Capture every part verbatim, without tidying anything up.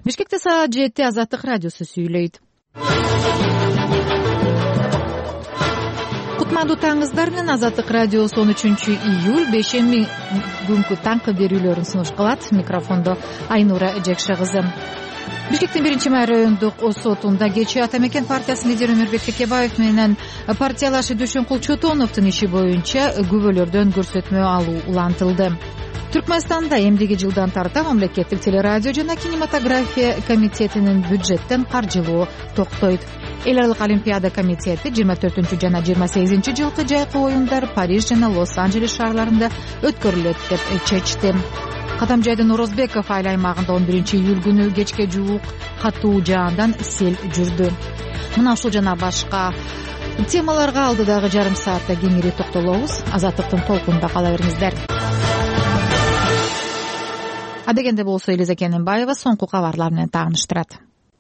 Бишкекте саат жети Азаттык радиосу сүйлөйт. Кутмандуу таңыңыздар менен. Азаттык радиосу он үчүнчү июль бешемби күнкү таңкы берүүлөрүн сунуш кылат. Микрофондо Айнура Жекше кызы. Бишкектин биринчи май райондук сотунда кечээ Ата Мекен партиясынын лидери Өмүрбек Текебаев менен партиялашы Дүйшөнкул Чотоновдун иши боюнча күбөлөрдөн көрсөтмө алуу улантылды. Түркмөнстанда эмдиги жылдан тарта мамлекеттик телерадио жана кинематография комитетинин бюджеттен каржылоо токтойт. Эл аралык олимпиада комитети жыйырма төртүнчү жана жыйырма сегизинчи жылкы жайкы оюндар Париж жана Лос-Анджелес шаарларында өткөрүлөт деп чечти. Кадам жайдын Орозбеков айыл аймагында он биринчи июль күнү кечке жуук катуу жаандан сел жүрдү. Мына ушул жана башка темаларга алдыдагы жарым саатта кеңири токтолобуз. Азаттыктын толкунунда кала бериңиздер. Адегенде болсо Элиза Кененбаева соңку кабарлар менен тааныштырат.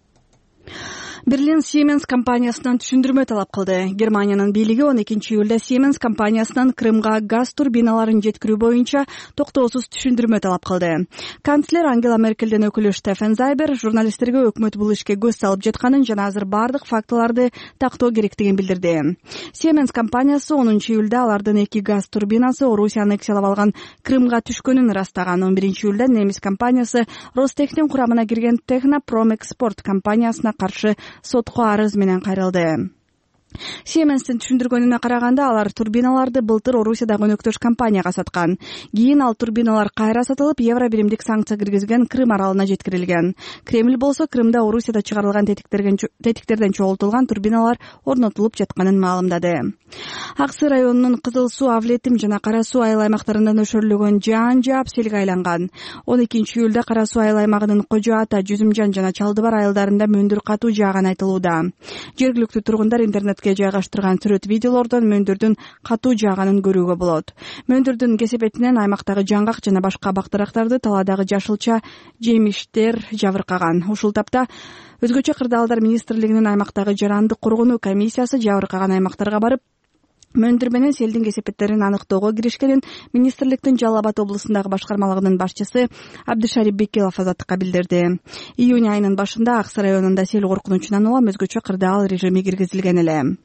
Берлин Siemens компаниясынан түшүндүрмө талап кылды. Германиянын бийлиги он экинчи июлда Siemens компаниясынан Крымга газ турбиналарын жеткирүү боюнча токтоосуз түшүндүрмө талап кылды. Канцлер Ангела Меркелден өкүлү Штефен Зайбер журналисттерге өкмөт бул ишке көз салып жатканын жана азыр бардык фактыларды тактоо керектигин билдирди. Siemens компаниясы онунчу июлда алардын эки газ турбинасы Орусия аннексиялап алган Крымга түшкөнүн ырастаган. он биринчи июлда немис компаниясы Ростехтин курамына кирген Технопромэкспорт компаниясына каршы сотко арыз менен кайрылды. Siemens'тин түшүндүргөнүнө караганда алар турбиналарды былтыр Орусияда өнөктөш компанияга саткан. Кийин ал турбиналар кайра сатылып, евро биримдик санкция киргизген Крым аралына жеткирилген. Кремль болсо Крымда Орусияда чыгарылган тетиктерден чогултулган турбиналар орнотулуп жатканын маалымдады. Аксы районунун Кызыл Суу, Авлетим жана Кара Суу айыл аймактарында нөшөрлөгөн жаан жаап селге айланган. он экинчи июлда Кара Суу айыл аймагынын Кожо Ата, Жүзүмжан жана Чалдыбар айылдарында мөндүр катуу жааган айтылууда. Жергиликтүү тургундар интернет жайгаштырган сүрөт видеолордон мөндүрдүн катуу жааганын көрүүгө болот. Мөндүрдүн кесепетинен аймактагы жаңгак жана башка бактырактарды, таладагы жашылча жемиштер жабыркаган. Ушул тапта өзгөчө кырдаалдар министрлигинин аймактагы жарандык коргонуу комиссиясы жабыркаган аймактарга барып, мөндүр менен селдин кесепеттерин аныктоого киришкенин министрликтин Жалал Абад облусундагы башкармалыгынын башчысы Абдышарип Бекилов Азаттыкка билдирди. Июнь айынын башында Аксы районунда сел коркунучунан улам өзгөчө кырдаал режими киргизилген эле.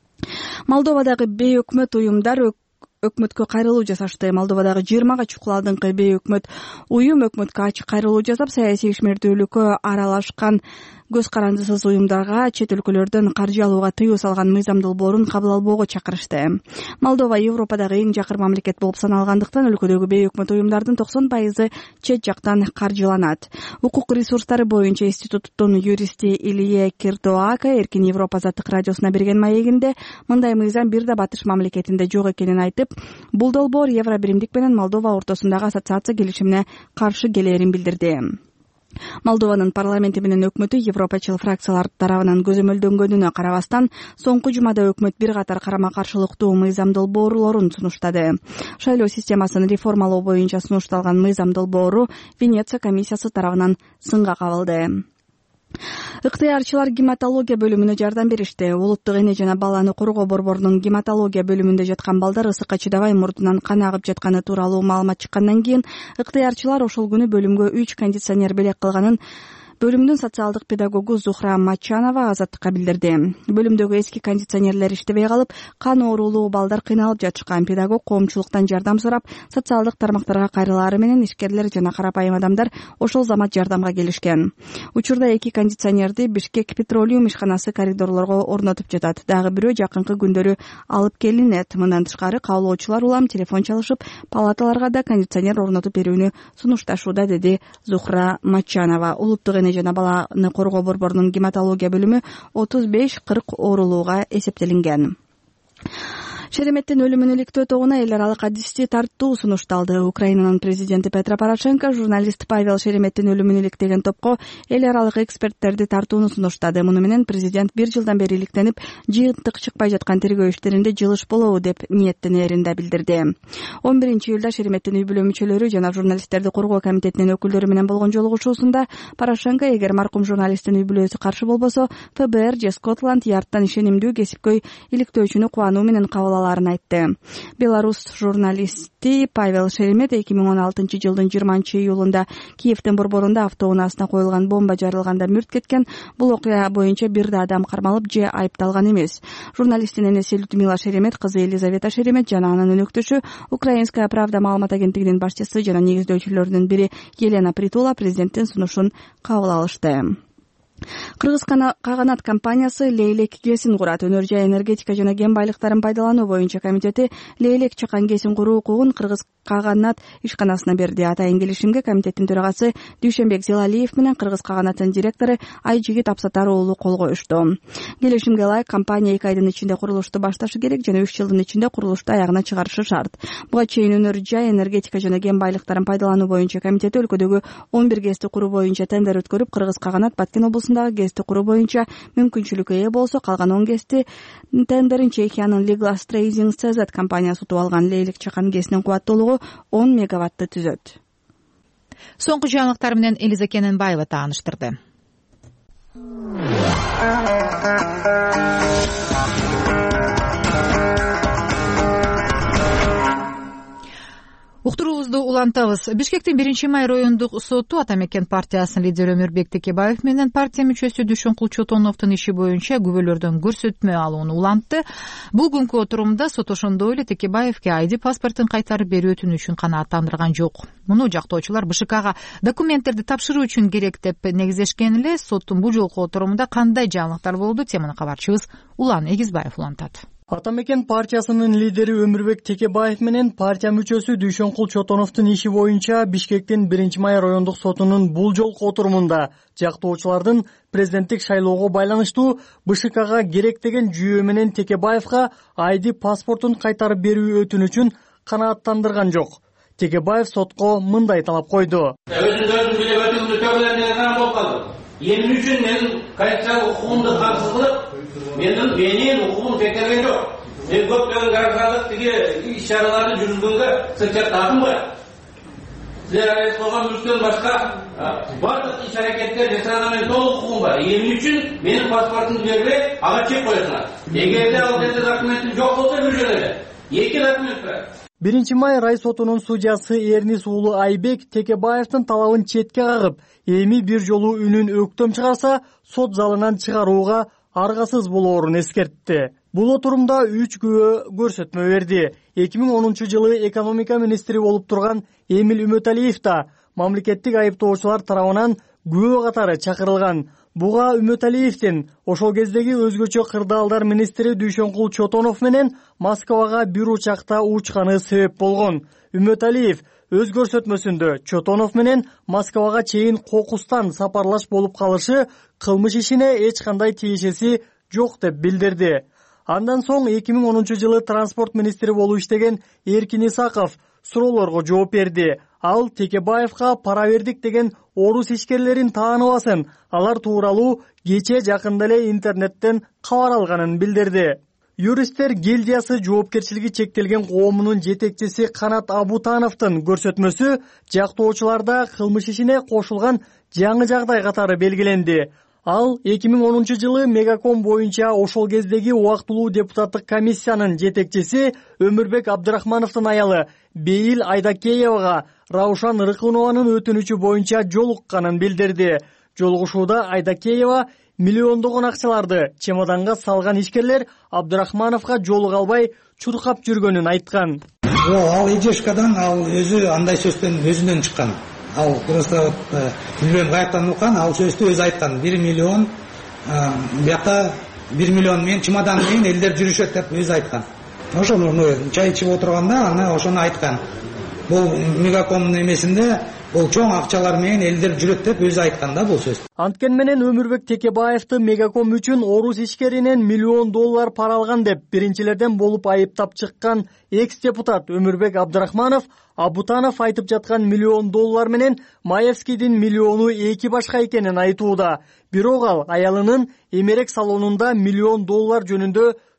Молдовадагы бейөкмөт уюмдар өкмөткө кайрылуу жасашты. Молдовадагы жыйырмага чукул алдыңкы бейөкмөт уюм өкмөткө ачык кайрылуу жасап, саясий ишмердүүлүккө аралашкан көз карандысыз уюмдарга чет өлкөлөрдөн каржы алууга тыюу салган мыйзам долбоорун кабыл албоого чакырышты. Молдова Европадагы эң жакыр мамлекет болуп саналгандыктан өлкөдөгү бейөкмөт уюмдардын токсон пайызы чет жактан каржыланат. Укук ресурстары боюнча институттун юристи Илье Киртоака Эркин Европа Азаттык радиосуна берген маегинде мындай мыйзам бир да батыш мамлекетинде жок экенин айтып, бул долбоор евро биримдик менен Молдова ортосундагы ассоциация келишимине каршы келээрин билдирди. Молдованын парламенти менен өкмөтү европачыл фракциялар тарабынан көзөмөлдөнгөнүнө карабастан, соңку жумада өкмөт бир катар карама-каршылыктуу мыйзам долбоорлорун сунуштады. Шайлоо системасын реформалоо боюнча сунушталган мыйзам долбоору Венеция комиссиясы тарабынан сынга кабылды. Ыктыярчылар гематология бөлүмүнө жардам беришти. Улуттук эне жана баланы коргоо борборунун гематология бөлүмүндө жаткан балдар ысыкка чыдабай мурдунан кан агып жатканы тууралуу маалымат чыккандан кийин ыктыярчылар ошол күнү бөлүмгө үч кондиционер белек кылганын бөлүмдүн социалдык педагогу Зухра Мачанова Азаттыкка билдирди. Бөлүмдөгү эски кондиционерлер иштебей калып, кан оорулуу балдар кыйналып жатышкан. Педагог коомчулуктан жардам сурап, социалдык тармактарга кайрылаары менен ишкерлер жана карапайым адамдар ошол замат жардамга келишкен. Учурда эки кондиционерди Бишкек Петролиум ишканасы коридорлорго орнотуп жатат. Дагы бирөө жакынкы күндөрү алып келинет. Мындан тышкары каалоочулар улам телефон чалышып, палаталарга да кондиционер орнотуп берүүнү сунушташууда, деди Зухра Мачанова. Улуттук эне жана баланы коргоо борборунун гематология бөлүмү отуз беш кырк оорулууга эсептелинген. Шереметтин өлүмүн иликтөө тобуна эл аралык адисти тартуу сунушталды. Украинанын президенти Петро Порошенко журналист Павел Шереметтин өлүмүн иликтеген топко эл аралык эксперттерди тартууну сунуштады. Муну менен президент бир жылдан бери иликтенип, жыйынтык чыкпай жаткан тергөө иштеринде жылыш болобу деп ниеттенерин да билдирди. он биринчи июлда Шереметтин үй бүлө мүчөлөрү жана журналисттерди коргоо комитетинин өкүлдөрү менен болгон жолугушуусунда Порошенко эгер маркум журналисттин үй бүлөсү каршы болбосо, ФБР же Скотланд Ярдтан ишенимдүү кесипкөй иликтөөчүнү кубануу менен кабыл аларын айтты. Беларусь журналисти Павел Шеремет эки миң он алтынчы жылдын жыйырманчы июлунда Киевдин борборунда автоунаасына коюлган бомба жарылганда мүрт кеткен. Бул окуя боюнча бир да адам кармалып же айыпталган эмес. Журналисттин энеси Людмила Шеремет, кызы Елизавета Шеремет жана анын өнөктөшү Украинская правда маалымат агенттигинин башчысы жана негиздөөчүлөрүнүн бири Елена Притула президенттин сунушун кабыл алышты. Кыргыз Каганат компаниясы Лейлек ГЭСин курат. Өнөр жай энергетика жана кен байлыктарын пайдалануу боюнча комитети Лейлек чакан ГЭСин куруу укугун Кыргыз Каганат ишканасына берди. Атайын келишимге комитеттин төрагасы Дүйшөнбек Зелалиев менен Кыргыз Каганаттын директору Айжигит Апсатар уулу кол коюшту. Келишимге ылайык компания эки айдын ичинде курулушту башташы керек жана үч жылдын ичинде курулушту аягына чыгарышы шарт. Буга чейин өнөр жай энергетика жана кен байлыктарын пайдалануу боюнча комитети өлкөдөгү он бир ГЭСти куруу боюнча тендер өткөрүп, Кыргыз Каганат Баткен облусундагы ГЭСти куруу боюнча мүмкүнчүлүккө ээ болсо, калган он ГЭСти тендерин Чехиянын Liglas Trading си зет компаниясы утуп алган. Лейлек чакан ГЭСинин кубаттуулугу он мегаватты түзөт. Соңку жаңылыктар менен Элиза Кененбаева тааныштырды. Уктуруубузду улантабыз. Бишкектин биринчи май райондук соту Ата Мекен партиясынын лидери Өмүрбек Текебаев менен партия мүчөсү Дүйшөнкул Чотоновдун иши боюнча күбөлөрдөн көрсөтмө алууну улантты. Бүгүнкү отурумда сот ошондой эле Текебаевге ай ди паспортун кайтарып берүү өтүнүчүн канааттандырган жок. Муну жактоочулар БШКга документтерди тапшыруу үчүн керек деп негизешкен эле. Соттун бул жолку отурумда кандай жаңылыктар болду? Теманы кабарчыбыз Улан Эгизбаев улантат. Ата Мекен партиясынын лидери Өмүрбек Текебаев менен партия мүчөсү Дүйшөнкул Чотоновдун иши боюнча Бишкектин биринчи май райондук сотунун бул жолку отурумунда жактоочулардын президенттик шайлоого байланыштуу БШКга керек деген жүйө менен Текебаевга ай ди паспортун кайтарып берүү өтүнүчүн канааттандырган жок. Текебаев сотко мындай талап койду. Өзүн-өзүн билип өтүүнү төгүлөрүнөн болуп калды. Эмне үчүн менин конституциялык укугумду камсыз кылып, менин менин укугум текерген жок. Мен көптөгөн гараждардык тиги иш-чараларды жүргүзгөнгө сырчат тагынбы? Силер арыз койгон мүлктөн башка бардык иш-аракеттер жасаганга толук укугум бар. Эмне үчүн менин паспортумду бербей, ага чек коесуңар? Эгерде ал жерде документим жок болсо бир жөн эле. Эки документ бар. биринчи май рай сотунун судьясы Эрнис уулу Айбек Текебаевдин талабын четке кагып, эми бир жолу үнүн өктөм чыгарса, сот залынан чыгарууга аргасыз болоорун эскертти. Бул отурумда үч күбө көрсөтмө берди. эки миң онунчу жылы экономика министри болуп турган Эмил Үмөталиев да мамлекеттик айыптоочулар тарабынан күбө катары чакырылган. Буга Үмөталиевдин ошол кездеги өзгөчө кырдаалдар министри Дүйшөнкул Чотонов менен Москвага бир учакта учканы себеп болгон. Үмөталиев өз көрсөтмөсүндө Чотонов менен Москвага чейин кокустан сапарлаш болуп калышы кылмыш ишине эч кандай тиешеси жок деп билдирди. Андан соң эки миң онунчу жылы транспорт министри болуп иштеген Эркин Исаков суроолорго жооп берди. Ал Текебаевга пара бердик деген орус ишкерлерин тааныбасын, алар тууралуу кече жакында эле интернеттен кабар алганын билдирди. Юристтер гильдиясы жоопкерчилиги чектелген коомунун жетекчиси Канат Абутановдун көрсөтмөсү жактоочуларда кылмыш ишине кошулган жаңы жагдай катары белгиленди. Ал эки миң онунчу жылы Мегаком боюнча ошол кездеги убактылуу депутаттык комиссиянын жетекчиси Өмүрбек Абдрахмановдун аялы Бейил Айдакеевага Раушан Рыкынованын өтүнүчү боюнча жолукканын билдирди. Жолугушууда Айдакеева миллиондогон акчаларды чемоданга салган ишкерлер Абдрахмановго жолуга албай чуркап жүргөнүн айткан. Ал идешкадан ал өзү андай сөздөн өзүнөн чыккан. Ал просто билбейм каяктан уккан, ал сөздү өзү айткан. бир миллион бияка бир миллион менен чемодан менен элдер жүрүшөт деп өзү айткан. Ошону чай ичип отурганда аны ошону айткан. Бул Мегакомдун эмесинде бул чоң акчалар менен элдер жүрөт деп өзү айткан да бул сөз. Анткени менен Өмүрбек Текебаевди Мегаком үчүн орус ишкеринен миллион доллар пара алган деп биринчилерден болуп айыптап чыккан экс-депутат Өмүрбек Абдрахманов Абутанов айтып жаткан миллион доллар менен Маевскийдин миллиону эки башка экенин айтууда. Бирок ал аялынын эмерек салонунда миллион доллар жөнүндө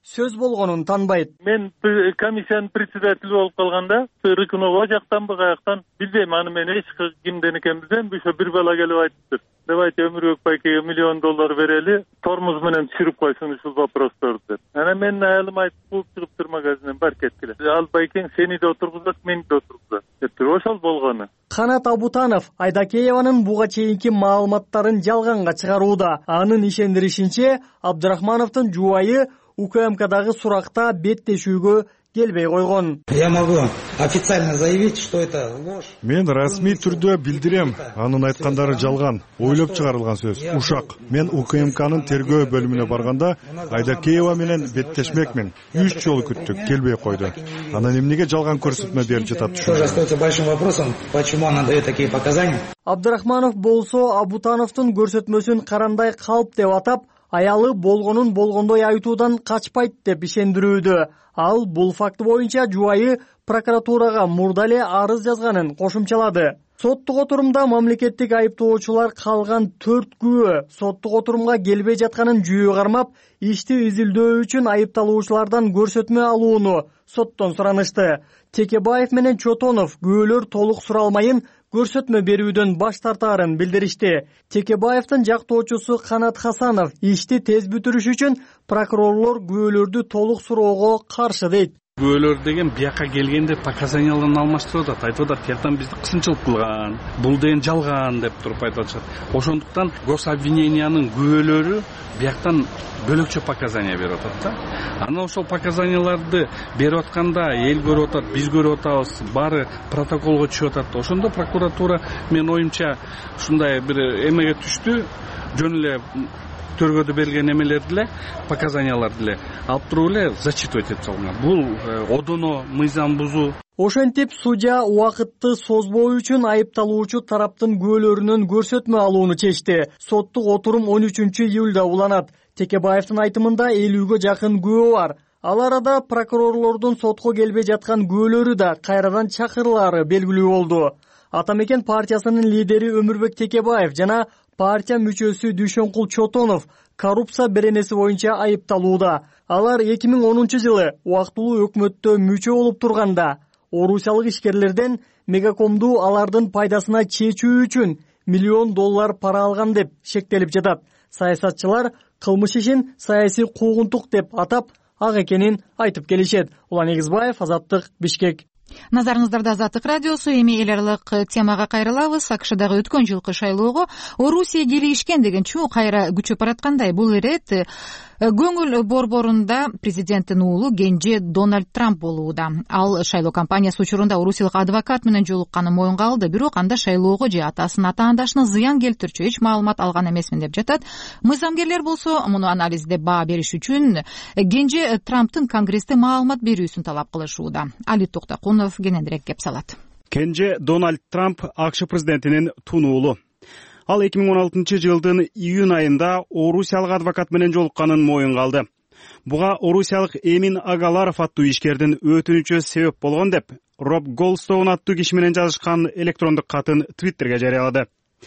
сөз болгонун танбайт. Мен комиссиянын председатели болуп калганда Рыкунова жактанбы каяктан билбейм, аны мен эч кимден экенин билбейм. Ошо бир бала келип айтыптыр. Давайте Өмүрбек байкеге миллион доллар берели, тормуз менен түшүрүп койсун ушул вопросторду деп. Анан менин аялым айтып кууп чыгыптыр магазинден, бар кеткиле. Ал байкең сени да отургузат, мени да отургузат дептир. Ошол болгону. Канат Абутанов Айдакееванын буга чейинки маалыматтарын жалганга чыгарууда. Анын ишендиришинче, Абдрахмановдун жубайы УКМКдагы суракта беттешүүгө келбей койгон. Я могу официально заявить, что это ложь. Мен расмий түрдө билдирем, анын айткандары жалган, ойлоп чыгарылган сөз, ушак. Мен УКМКнын тергөө бөлүмүнө барганда Айдакеева менен беттешмекмин. Үч жолу күттүк, келбей койду. Анан эмнеге жалган көрсөтмө берип жатат? Тоже остается большим вопросом, почему она дает такие показания. Абдрахманов болсо Абутановдун көрсөтмөсүн карандай калп деп атап, аялы болгонун болгондой айтуудан качпайт деп ишендирүүдө. Ал бул факты боюнча жубайы прокуратурага мурда эле арыз жазганын кошумчалады. Соттук отурумда мамлекеттик айыптоочулар калган төрт күбө соттук отурумга келбей жатканын жүйө кармап, ишти изилдөө үчүн айыпталуучулардан көрсөтмө алууну соттон суранышты. Текебаев менен Чотонов күбөлөр толук суралмайын көрсөтмө берүүдөн баш тартаарын билдиришти. Текебаевдин жактоочусу Канат Хасанов ишти тез бүтүрүш үчүн прокурорлор күбөлөрдү толук суроого каршы дейт. Күбөлөр деген бияка келгенде показанияларын алмаштырып атат, айтып атат, тияктан бизди кысымчылык кылган, бул деген жалган деп туруп айтып атышат. Ошондуктан гособвинениянын күбөлөрү бияктан бөлөкчө показания берип атат да. Анан ошол показанияларды берип атканда эл көрүп атат, биз көрүп атабыз, баары протоколго түшүп атат. Ошондо прокуратура мен оюмча ушундай бир эмеге түштү, жөн эле төргөдө берилген эмелерди эле, показанияларды эле алып туруп эле зачитывать этип салган. Бул одоно мыйзам бузуу. Ошентип судья убакытты созбоо үчүн айыпталуучу тараптын күбөлөрүнөн көрсөтмө алууну чечти. Соттук отурум он үчүнчү июлда уланат. Текебаевдин айтымында элүүгө жакын күбө бар. Ал арада прокурорлордун сотко келбей жаткан күбөлөрү да кайрадан чакырылаары белгилүү болду. Атамекен партиясынын лидери Өмүрбек Текебаев жана партия мүчөсү Дүйшөнкул Чотонов коррупция беренеси боюнча айыпталууда. Алар эки миң онунчу жылы убактылуу өкмөттө мүчө болуп турганда орусиялык ишкерлерден Мегакомду алардын пайдасына чечүү үчүн миллион доллар пара алган деп шектелип жатат. Саясатчылар кылмыш ишин саясий куугунтук деп атап, ак экенин айтып келишет. Улан Эгизбаев, Азаттык, Бишкек. Назарыңыздарда Азаттык радиосу. Эми эл аралык темага кайрылабыз. АКШдагы өткөн жылкы шайлоого Орусия келишкен деген чуу кайра күчөп бараткандай. Бул ирет көңүл борборунда президенттин уулу Кенже Дональд Трамп болууда. Ал шайлоо кампаниясы учурунда орусиялык адвокат менен жолукканы моюнга алды, бирок анда шайлоого же атасынын атаандашына зыян келтирчү эч маалымат алган эмесмин деп жатат. Мыйзамгерлер болсо муну анализдеп баа бериш үчүн Кенже Трамптын Конгрессте маалымат берүүсүн талап кылышууда. Али Токтокунов кененирээк кеп салат. Кенже Дональд Трамп АКШ президентинин тун уулу. Ал эки миң он алтынчы жылдын июнь айында орусиялык адвокат менен жолукканын моюнга алды. Буга орусиялык Эмин Агаларов аттуу ишкердин өтүнүчү себеп болгон деп Роб Голдстоун аттуу киши менен жазышкан электрондук катын Твиттерге жарыялады.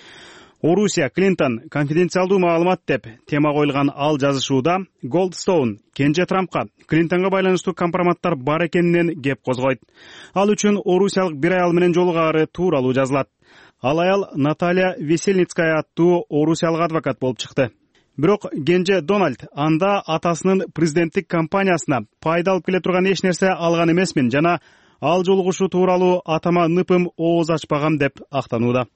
Орусия Клинтон конфиденциалдуу маалымат деп тема коюлган ал жазышууда Голдстоун Кенже Трампка Клинтонго байланыштуу компроматтар бар экенинен кеп козгойт. Ал үчүн орусиялык бир аял менен жолугаары тууралуу жазылат. Ал аял Наталья Весельницкая аттуу орусиялык адвокат болуп чыкты. Бирок Кенже Дональд анда атасынын президенттик кампаниясына пайда алып келе турган эч нерсе алган эмесмин жана ал жолугушуу тууралуу атама ныпым ооз ачпагам деп актанууда.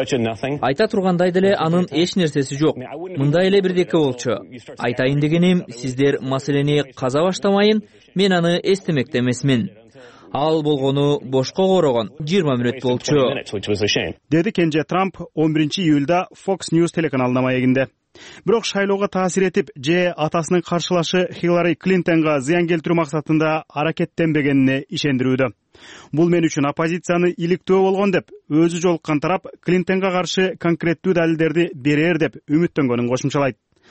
Айта тургандай деле анын эч нерсеси жок. Мындай эле бирдеке болчу. Айтайын дегеним, сиздер маселени каза баштамайын, мен аны эстемекте эмесмин. Ал болгону бошко корогон жыйырма мүнөт болчу, деди Кенже Трамп он биринчи июлда Fox News телеканалына маегинде. Бирок шайлоого таасир этип же атасынын каршылашы Хиллари Клинтонго зыян келтирүү максатында аракеттенбегенине ишендирүүдө. Бул мен үчүн оппозицияны иликтөө болгон деп өзү жолуккан тарап Клинтонго каршы конкреттүү далилдерди берер деп үмүттөнгөнүн кошумчалайт.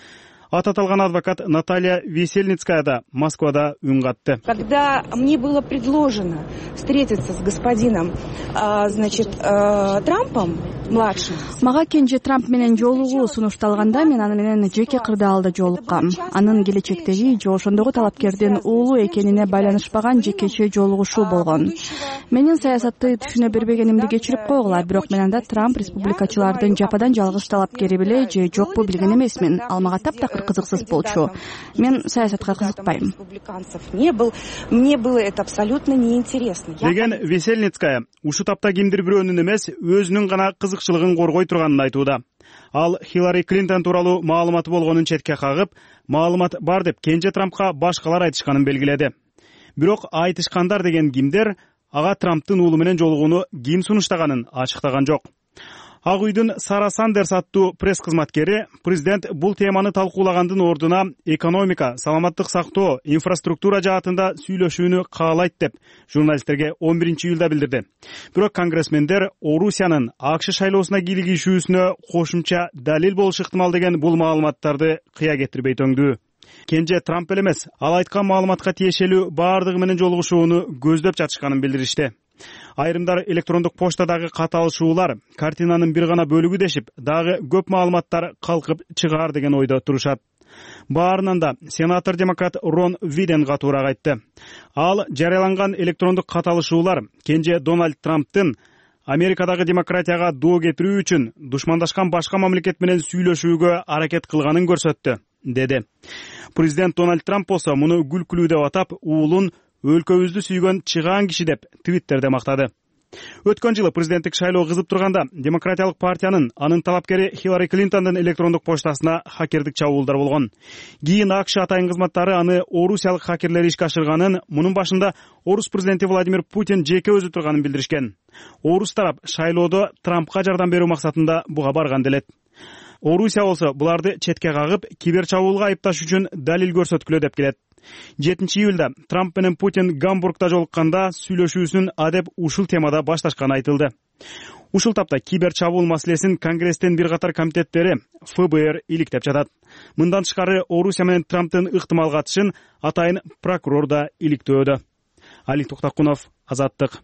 аты аталган адвокат Наталья Весельницкая да Москвада үн катты. Когда мне было предложено встретиться с господином, значит, Трампом младшим, мага кенже Трамп менен жолугуу сунушталганда мен аны менен жеке кырдаалда жолуккам. Анын келечектеги же ошондогу талапкердин уулу экенине байланышпаган жекече жолугушуу болгон. Менин саясатты түшүнө бербегенимди кечирип койгула, бирок мен анда Трамп республикачылардын жападан жалгыз талапкери беле же жокпу билген эмесмин. Ал мага таптакыр кызыксыз болчу. Мен саясатка кызыкпайм. Мне был, мне было это абсолютно неинтересно. Деген Весельницкая ушу тапта кимдир бирөөнүн эмес, өзүнүн гана кызыкчылыгын коргой турганын айтууда. Ал Хиллари Клинтон тууралуу маалыматы болгонун четке кагып, маалымат бар деп кенже Трампка башкалар айтышканын белгиледи. Бирок айтышкандар деген кимдер ага Трамптын уулу менен жолугууну ким сунуштаганын ачыктаган жок. Ак үйдүн Сара Сандерс аттуу пресс кызматкери президент бул теманы талкуулагандын ордуна экономика, саламаттык сактоо, инфраструктура жаатында сүйлөшүүнү каалайт деп журналисттерге он биринчи июлда билдирди. Бирок конгрессмендер Орусиянын АКШ шайлоосуна кийлигишүүсүнө кошумча далил болушу ыктымал деген бул маалыматтарды кыя кетирбей төңдүү. Кенже Трамп эле эмес, ал айткан маалыматка тиешелүү баардыгы менен жолугушууну көздөп жатышканын билдиришти. Айрымдар электрондук поштадагы каталышуулар картинанын бир гана бөлүгү дешип, дагы көп маалыматтар калкып чыгаар деген ойдо турушат. Баарынан да сенатор демократ Рон Виден катуураак айтты. Ал жарыяланган электрондук каталышуулар кенже Дональд Трамптын Америкадагы демократияга доо кетирүү үчүн душмандашкан башка мамлекет менен сүйлөшүүгө аракет кылганын көрсөттү, деди. Президент Дональд Трамп болсо муну күлкүлүү деп атап, уулун өлкөбүздү сүйгөн чыгаан киши деп Твиттерде мактады. Өткөн жылы президенттик шайлоо кызып турганда Демократиялык партиянын анын талапкери Хиллари Клинтондун электрондук поштасына хакердик чабуулдар болгон. Кийин АКШ атайын кызматтары аны орусиялык хакерлер ишке ашырганын, мунун башында Орус президенти Владимир Путин жеке өзү турганын билдиришкен. Орус тарап шайлоодо Трампка жардам берүү максатында буга барган делет. Орусия болсо буларды четке кагып, кибер чабуулга айыпташ үчүн далил көрсөткүлө деп келет. жетинчи июлда Трамп менен Путин Гамбургда жолукканда сүйлөшүүсүн адеп ушул темада башташканы айтылды. Ушул тапта кибер чабуул маселесин Конгресстин бир катар комитеттери эф бэ эр иликтеп жатат. Мындан тышкары Орусия менен Трамптын ыктымал катышын атайын прокурор да иликтөөдө. Али Токтакунов, Азаттык.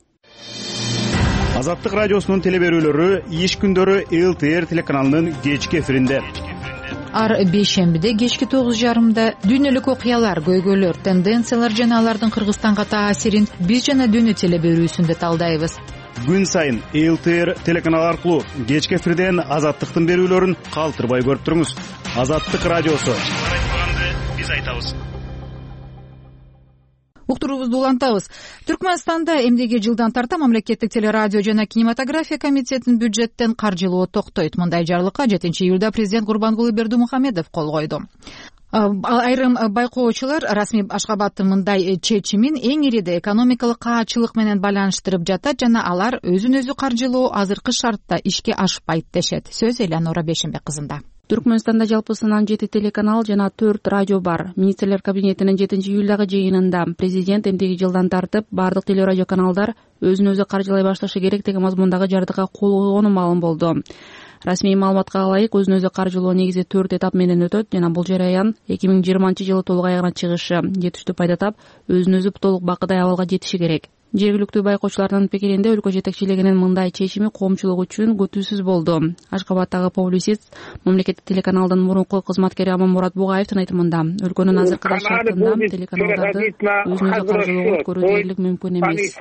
Азаттык радиосунун телеберүүлөрү иш күндөрү эл тэ эр телеканалынын кечки эфиринде. Ар бейшембиде кечки тогуз жарымда дүйнөлүк окуялар, көйгөйлөр, тенденциялар жана алардын Кыргызстанга таасирин биз жана дүйнө телеберүүсүндө талдайбыз. Күн сайын эл тэ эр телеканалы аркылуу кечки эфирден Азаттыктын берүүлөрүн калтырбай көрүп туруңуз. Азаттык радиосу. Биз айтабыз. Уктуруубузду улантабыз. Түркмөнстанда эмдеги жылдан тарта мамлекеттик телерадио жана кинематография комитетинин бюджеттен каржылоо токтойт. Мындай жарлыкка жетинчи июлда президент Курбангулы Бердимухамедов кол койду. Айрым байкоочулар расмий Ашгабадтын мындай чечимин эң ириде экономикалык каачылык менен байланыштырып жатат жана алар өзүн өзү каржылоо азыркы шартта ишке ашпайт дешет. Сөз Элеонора Бешенбек кызында. Түркмөнстанда жалпысынан жети телеканал жана төрт радио бар. Министрлер кабинетинин жетинчи июлдагы жыйынында президент эмдеги жылдан тартып бардык телерадио каналдар өзүн өзү каржылай башташы керек деген мазмундагы жардыга кол койгону маалым болду. Расмий маалыматка ылайык өзүн өзү каржылоо негизи төрт этап менен өтөт жана бул жараян эки миң жыйырманчы жылы толук аягына чыгышы, жетиштүү пайда тап, өзүн өзү толук бакыдай абалга жетиши керек. Жергиликтүү байкоочулардын пикиринде өлкө жетекчилигинин мындай чечими коомчулук үчүн күтүүсүз болду. Ашгабадтагы публицист, мамлекеттик телеканалдын мурунку кызматкери Аманмурат Бугаевдин айтымында, өлкөнүн азыркы шартында телеканалдарды өзүн өзү каржылоого өткөрүү дээрлик мүмкүн эмес.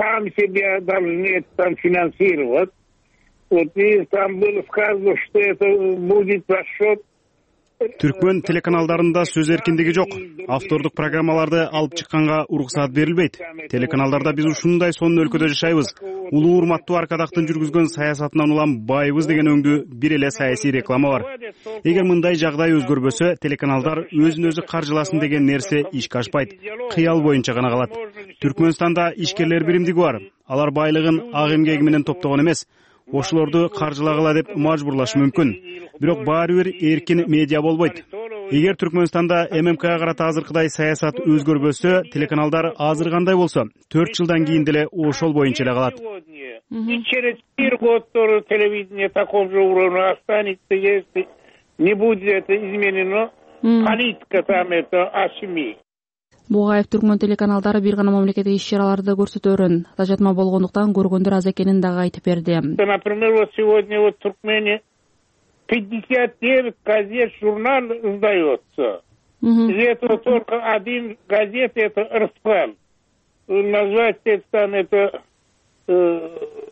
Түркмөн телеканалдарында сөз эркиндиги жок. Автордук программаларды алып чыкканга уруксаат берилбейт. Телеканалдарда биз ушундай сонун өлкөдө жашайбыз. Улуу урматтуу Аркадактын жүргүзгөн саясатынан улам байбыз деген өңдүү бир эле саясий реклама бар. Эгер мындай жагдай өзгөрбөсө, телеканалдар өзүн өзү каржыласын деген нерсе ишке ашпайт. Кыял боюнча гана калат. Түркмөнстанда ишкерлер биримдиги бар. Алар байлыгын ак эмгеги менен топтогон эмес. Ошолорду каржылагыла деп мажбурлашы мүмкүн. Бирок баары бир эркин медиа болбойт. Эгер Түркмөнстанда эм эм кга карата азыркыдай саясат өзгөрбөсө, телеканалдар азыр кандай болсо, төрт жылдан кийин деле ошол боюнча эле калат. Через четыре года телевидение такого же уровня останется, если не будет это изменено. политика там это ашими. Бугаев түркмөн телеканалдары бир гана мамлекеттик иш-чараларды көрсөтөрүн, тажатма болгондуктан көргөндөр аз экенин дагы айтып берди. Например, вот сегодня вот в Туркмении пятьдесят девять газет, журнал издается. Из этого только один газет, это РСПЛ. Назвать это там, это, э,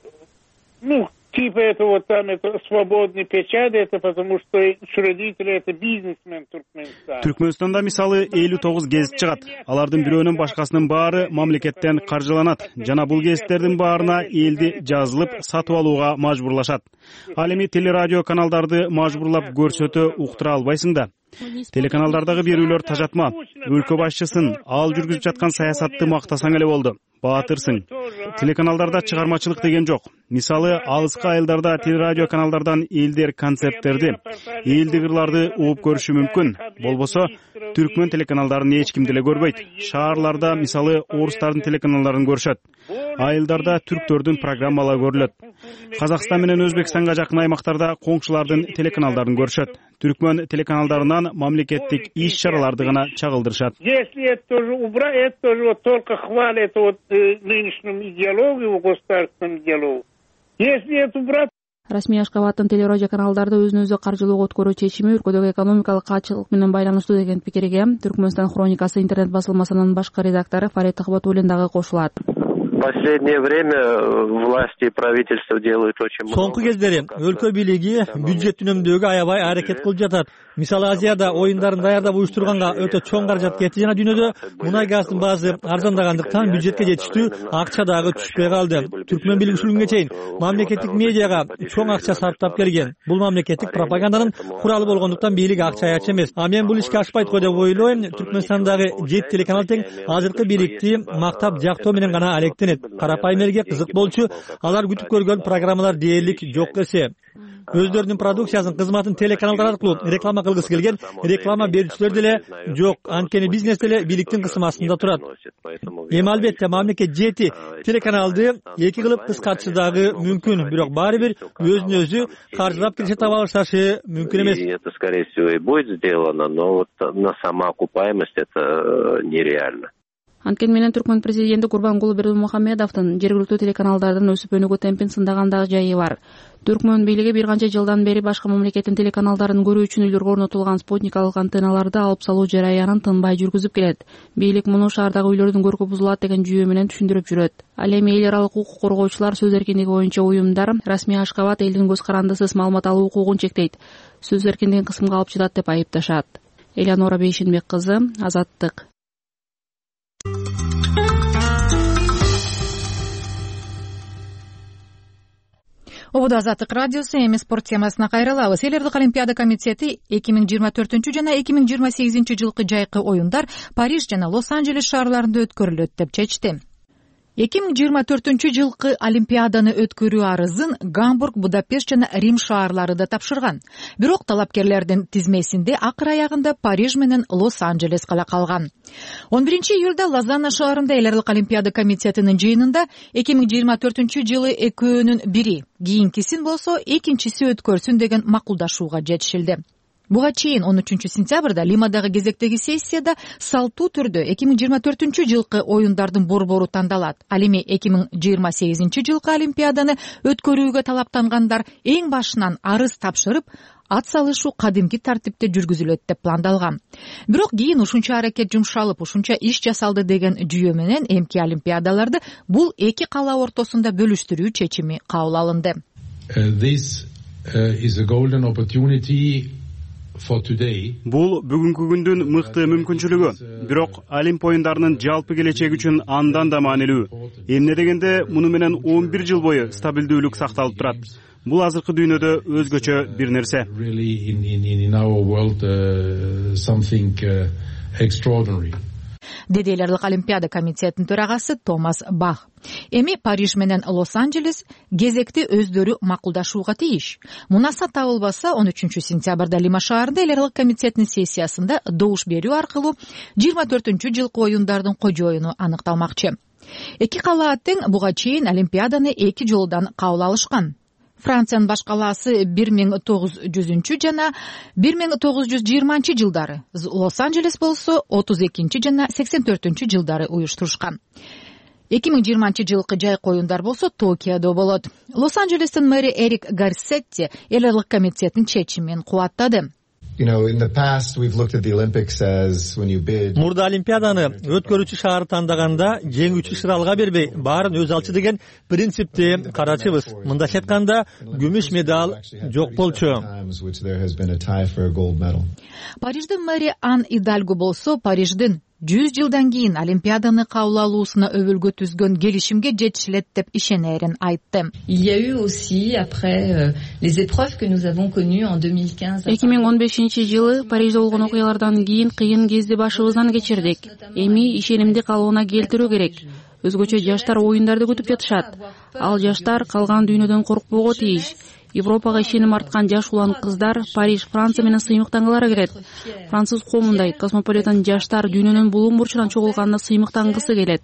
ну, типа это вот там, это свободный печать, это потому что учредители, это бизнесмен Туркменистана. Түркмөнстанда мисалы элүү тогуз гезит чыгат. Алардын бирөөнүн башкасынын баары мамлекеттен каржыланат жана бул гезиттердин баарына элди жазылып сатып алууга мажбурлашат. Ал эми телерадио каналдарды мажбурлап көрсөтө уктура албайсың да. Телеканалдардагы берүүлөр тажатма. Өлкө башчысын, ал жүргүзүп жаткан саясатты мактасаң эле болду. Баатырсың. Телеканалдарда чыгармачылык деген жок. Мисалы, алыскы айылдарда телерадио каналдардан элдер концерттерди, элдик ырларды угуп көрүшү мүмкүн. Болбосо, түркмөн телеканалдарын эч ким деле көрбөйт. Шаарларда, мисалы, орустардын телеканалдарын көрүшөт. Айылдарда түрктөрдүн программалары көрүлөт. Казакстан менен Өзбекстанга жакын аймактарда коңшулардын телеканалдарын көрүшөт. Түркмөн телеканалдарынан мамлекеттик иш-чараларды гана чагылдырышат. Если это тоже убрать, это тоже вот только хвалят вот нынешнюю идеологию, государственную идеологию. Если это убрать, Расмий Ашкабадтын телерадио каналдарды өзүн өзү каржылоого өткөрүү чечими өлкөдөгү экономикалык качылык менен байланыштуу деген пикирге Түркмөнстан хроникасы интернет басылмасынын башкы редактору Фарид Ахбатуллин дагы кошулат. В последнее время власти и правительство делают очень много. Соңку кездери өлкө бийлиги бюджет үнөмдөөгө аябай аракет кылып жатат. Мисалы Азияда оюндарын даярдап уюштурганга өтө чоң каражат кетти жана дүйнөдө мунай газдын баасы арзандагандыктан бюджетке жетиштүү акча дагы түшпөй калды. Түркмөн билгүчүлүгүнгө чейин мамлекеттик медиага чоң акча сарптап келген. Бул мамлекеттик пропаганданын куралы болгондуктан бийлик акча аячы эмес. А мен бул ишке ашпайт го деп ойлойм. Түркмөнстандагы жети телеканал тең азыркы бийликти мактап жактоо менен гана алектенет. Карапайым элге кызык болчу, алар күтүп көргөн программалар дээрлик жок эсе. Өздөрүнүн продукциясын, кызматын телеканалдар аркылуу реклама кылгысы келген реклама берүүчүлөр деле жок. Анткени бизнес деле бийликтин кысымы астында турат. Эми албетте мамлекет жети телеканалды эки кылып кыскартышы дагы мүмкүн, бирок баары бир өзүн өзү каржылап киреше таба алышы мүмкүн эмес. Это, скорее всего, и будет сделано, но вот на самоокупаемость это нереально. Анткени менен Түркмөн президенти Курбангулы Бердимухамедовдун жергиликтүү телеканалдардын өсүп өнүгүү темпин сындагандагы жайы бар. Түркмөн бийлиги бир канча жылдан бери башка мамлекеттин телеканалдарын көрүү үчүн үйлөргө орнотулган спутникалык антенналарды алып салуу жараянын тынбай жүргүзүп келет. Бийлик муну шаардагы үйлөрдүн көркү бузулат деген жүйө менен түшүндүрүп жүрөт. Ал эми эл аралык укук коргоочулар сөз эркиндиги боюнча уюмдар Расмий Ашкабад элдин көз карандысыз маалымат алуу укугун чектейт, сөз эркиндигин кысымга алып жатат деп айыпташат. Элеонора Бейшенбек кызы, Азаттык. Ободо Азаттык радиосу, эми спорт темасына кайрылабыз. Эл элдик олимпиада комитети эки миң жыйырма төртүнчү жана эки миң жыйырма сегизинчи жылкы жайкы оюндар Париж жана Лос-Анджелес шаарларында өткөрүлөт деп чечти. эки миң жыйырма төртүнчү жылкы олимпиаданы өткөрүү арызын Гамбург, Будапешт жана Рим шаарлары да тапшырган. Бирок талапкерлердин тизмесинде акыр аягында Париж менен Лос-Анджелес кала калган. он биринчи июлда Лозанна шаарында эл элдик олимпиада комитетинин жыйынында эки миң жыйырма төртүнчү жылы экөөнүн бири, кийинкисин болсо экинчиси өткөрсүн деген макулдашууга жетишилди. Буга чейин он үчүнчү сентябрда Лимадагы кезектеги сессияда салттуу түрдө эки миң жыйырма төртүнчү жылкы оюндардын борбору тандалат. Ал эми эки миң жыйырма сегизинчи жылкы олимпиаданы өткөрүүгө талаптангандар эң башынан арыз тапшырып, ат салышуу кадимки тартипте жүргүзүлөт деп пландалган. Бирок кийин ушунча аракет жумшалып, ушунча иш жасалды деген жүйө менен эмки олимпиадаларды бул эки кала ортосунда бөлүштүрүү чечими кабыл алынды. This is a golden opportunity. Бул бүгүнкү күндүн мыкты мүмкүнчүлүгү. Бирок Олимп оюндарынын жалпы келечеги үчүн андан да маанилүү. Эмне дегенде муну менен он бир жыл бою стабилдүүлүк сакталып турат. Бул азыркы дүйнөдө өзгөчө бир нерсе. Деди эл элдик олимпиада комитетинин төрагасы Томас Бах. Эми Париж менен Лос-Анджелес кезекти өздөрү макулдашууга тийиш. Мунаса табылбаса он үчүнчү сентябрда Лима шаарында эл элдик комитетинин сессиясында добуш берүү аркылуу жыйырма төртүнчү жылкы оюндардын кожоюну аныкталмакчы. Эки кала тең буга чейин олимпиаданы эки жолдон кабыл алышкан. Франциянын баш калаасы бир миң тогуз жүзүнчү жана бир миң тогуз жүз жыйырманчы жылдары, Лос-Анджелес болсо отуз экинчи жана сексен төртүнчү жылдары уюштурушкан. эки миң жыйырманчы жылкы жайкы оюндар болсо Токиодо болот. Лос-Анджелестин мэри Эрик Гарсетти эл аралык комитеттин чечимин кубаттады. Мурда Олимпиаданы өткөрүүчү шаары тандаганда жеңүүчү шыралга бербей, баарын өз алчы деген принципти карачыбыз. Мындайча айтканда, күмүш медаль жок болчу. Париждин мэри Ан Идальго болсо Париждин жүз жылдан кийин Олимпиаданы кабыл алуусуна өбөлгө түзгөн келишимге жетишилет деп ишенерин айтты. эки миң он бешинчи жылы Парижде болгон окуялардан кийин кыйын кезде башыбыздан кечирдик. Эми ишенимди калыбына келтирүү керек. Өзгөчө жаштар оюндарды күтүп жатышат. Ал жаштар калган дүйнөдөн коркпого тийиш. Европага ишеним арткан жаш улан кыздар Париж, Франция менен сыймыктангылары келет. Француз коомундай космополитен жаштар дүйнөнүн булуун бурчунан чогулганына сыймыктангысы келет.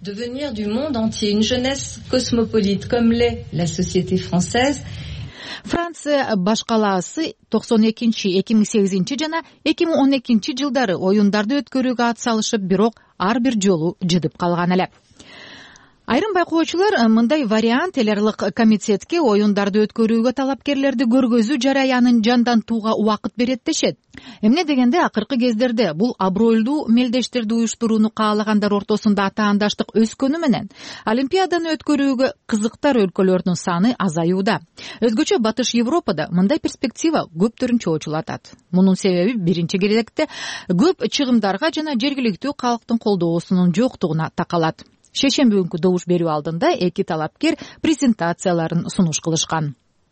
Франция баш калаасы токсон экинчи, эки миң сегизинчи жана эки миң он экинчи жылдары оюндарды өткөрүүгө атсалышып, бирок ар бир жолу жыдып калган эле. Айрым байкоочулар мындай вариант эл аралык комитетке оюндарды өткөрүүгө талапкерлерди көргөзүү жараянын жандантууга убакыт берет дешет. Эмне дегенде акыркы кездерде бул абройлуу мелдештерди уюштурууну каалагандар ортосунда атаандаштык өскөнү менен Олимпиаданы өткөрүүгө кызыктар өлкөлөрдүн саны азаюуда. Өзгөчө Батыш Европада мындай перспектива көптөрүн чоочулатат. Мунун себеби биринчи кезекте көп чыгымдарга жана жергиликтүү калктын колдоосунун жоктугуна такалат. Шешемби күнкү добуш берүү алдында эки талапкер презентацияларын сунуш кылышкан.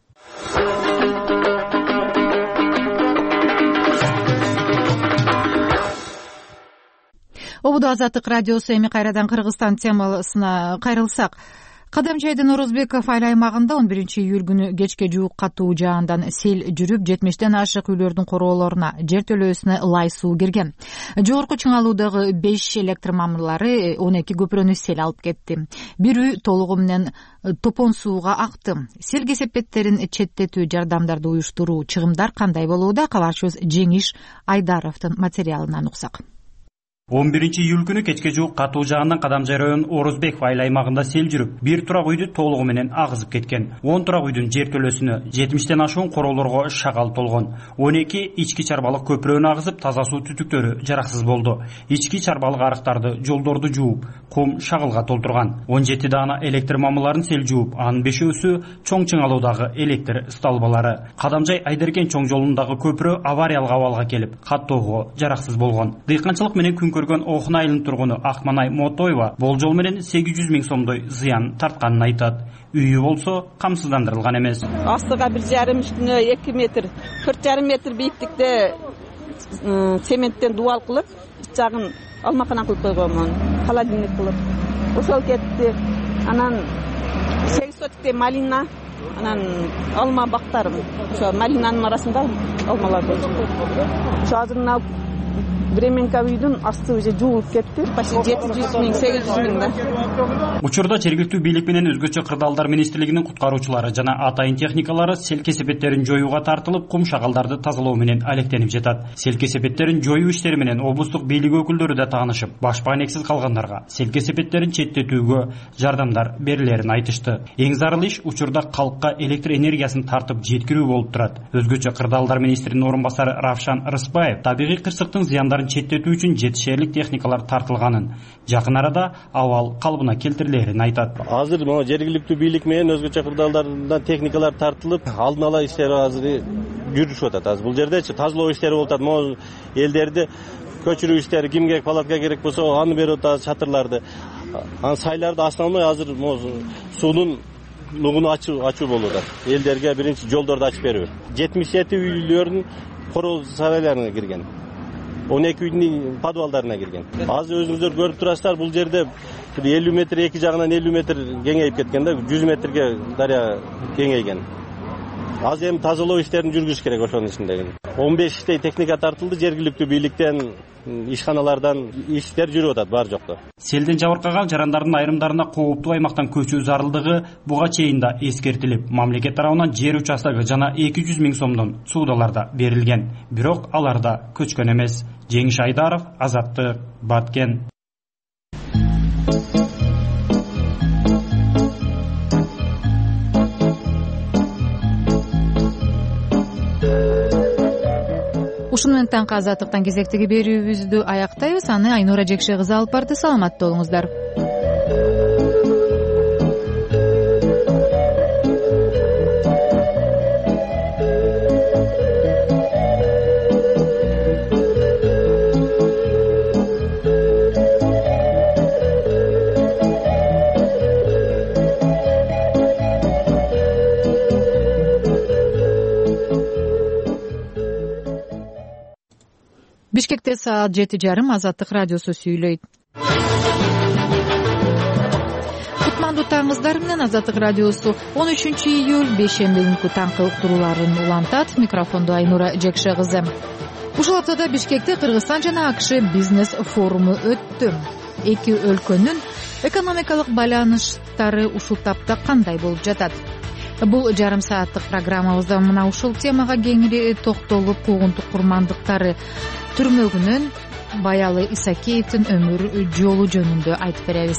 Обуду Азаттык радиосу эми кайрадан Кыргызстан темасына кайрылсак. Кадамжайдын Орозбеков айыл аймагында он биринчи июль күнү кечке жуук катуу жаандан сел жүрүп, жетимиштен ашык үйлөрдүн короолоруна, жер төлөөсүнө лай суу кирген. Жогорку чыңалуудагы беш электр мамырлары он эки көпүрөнү сел алып кетти. Бир үй толугу менен топон сууга акты. Сел кесепеттерин четтетүү жардамдарды уюштуруу чыгымдар кандай болууда? Кабарчыбыз Жеңиш Айдаровдун материалынан уксак. он биринчи июль күнү кечке жуук катуу жаандан Кадамжай районунун Орозбеков айыл аймагында сел жүрүп, бир турак үйдү толугу менен агызып кеткен. он турак үйдүн жер төлөөсүнө, жетимиштен ашуун короолорго шагал толгон. он эки ички чарбалык көпүрөнү агызып, таза суу түтүктөрү жараксыз болду. Ички чарбалык арыктарды, жолдорду жууп, кум шагылга толтурган. он жети даана электр мамыларын сел жууп, анын бешөөсү чоң чыңалуудагы электр столбалары. Кадамжай Айдеркен чоң жолундагы көпүрө авариялык абалга келип, каттоого жараксыз болгон. Дыйканчылык менен күн көргөн Окун айылынын тургуну Акманай Мотоева болжол менен сегиз жүз миң сомдой зыян тартканын айтат. Үйү болсо камсыздандырылган эмес. Астыга бир жарым, үстүнө эки метр, төрт жарым метр бийиктикте цементтен дубал кылып, жагын алмакана кылып койгонмун, холодильник кылып. Ошол кетти. Анан сегиз сотикте малина, анан алма бактарым. Ошо малинанын арасында алмалар болчу. Ошо азырына Временка үйдүн асты уже жуулуп кетти. Почти жети жүз миң, сегиз жүз миң да. Учурда жергиликтүү бийлик менен өзгөчө кырдаалдар министрлигинин куткаруучулары жана атайын техникалары сел кесепеттерин жоюуга тартылып, кум шагалдарды тазалоо менен алектенип жатат. Сел кесепеттерин жоюу иштери менен облустук бийлик өкүлдөрү да таанышып, баш пайнексиз калгандарга сел кесепеттерин четтетүүгө жардамдар берилерин айтышты. Эң зарыл иш учурда калкка электр энергиясын тартып жеткирүү болуп турат. Өзгөчө кырдаалдар министринин орун басары Равшан Рыспаев табигый кырсыктын зыяндарын четтетүү үчүн жетишерлик техникалар тартылганын, жакын арада абал калыбына келтирилерин айтат. Азыр могу жергиликтүү бийлик менен өзгөчө кырдаалдардан техникалар тартылып, алдын ала иштер азыр жүрүшүп атат. Азыр бул жердечи тазалоо иштери болуп атат. Могу элдерди көчүрүү иштери, кимге палатка керек болсо аны берип атат, чатырларды. Анан сайларды основной азыр могу суунун лугуну ачуу ачуу болуп атат. Элдерге биринчи жолдорду ачып берүү. жетимиш жети үйлөрдүн короо сарайларына кирген. он эки үйдүн подвалдарына кирген. Азыр өзүңүздөр көрүп турасыздар, бул жерде элүү метр, эки жагынан элүү метр кеңейип кеткен да, жүз метрге дарыя кеңейген. Азыр эми тазалоо иштерин жүргүзүш керек ошонун ичинде. он бештей техника тартылды жергиликтүү бийликтен, ишканалардан иштер жүрүп атат бар жокто. Селден жабыркаган жарандардын айрымдарына кооптуу аймактан көчүү зарылдыгы буга чейин да эскертилип, мамлекет тарабынан жер участогу жана эки жүз миң сомдон суудалар да берилген. Бирок алар да көчкөн эмес. Жеңиш Айдаров, Азаттык, Баткен. Ушуну менен таңкы Азаттыктан кезектеги берүүбүздү аяктайбыз. Аны Айнура Жекше кызы алып барды. Саламатта болуңуздар. Бишкекте саат жети жарым Азаттык радиосу сүйлөйт. Кутмандуу таңыңыздар менен Азаттык радиосу он үчүнчү июль бейшемби күнкү таңкы уктурууларын улантат. Микрофондо Айнура Жекше кызы. Ушул аптада Бишкекте Кыргызстан жана АКШ бизнес форуму өттү. Эки өлкөнүн экономикалык байланыштары ушул тапта кандай болуп жатат? Бул жарым сааттык программабызда мына ушул темага кеңири токтолуп, куугунтук курмандыктары түрмөгүнөн Баялы Исакеевдин өмүр жолу жөнүндө айтып беребиз.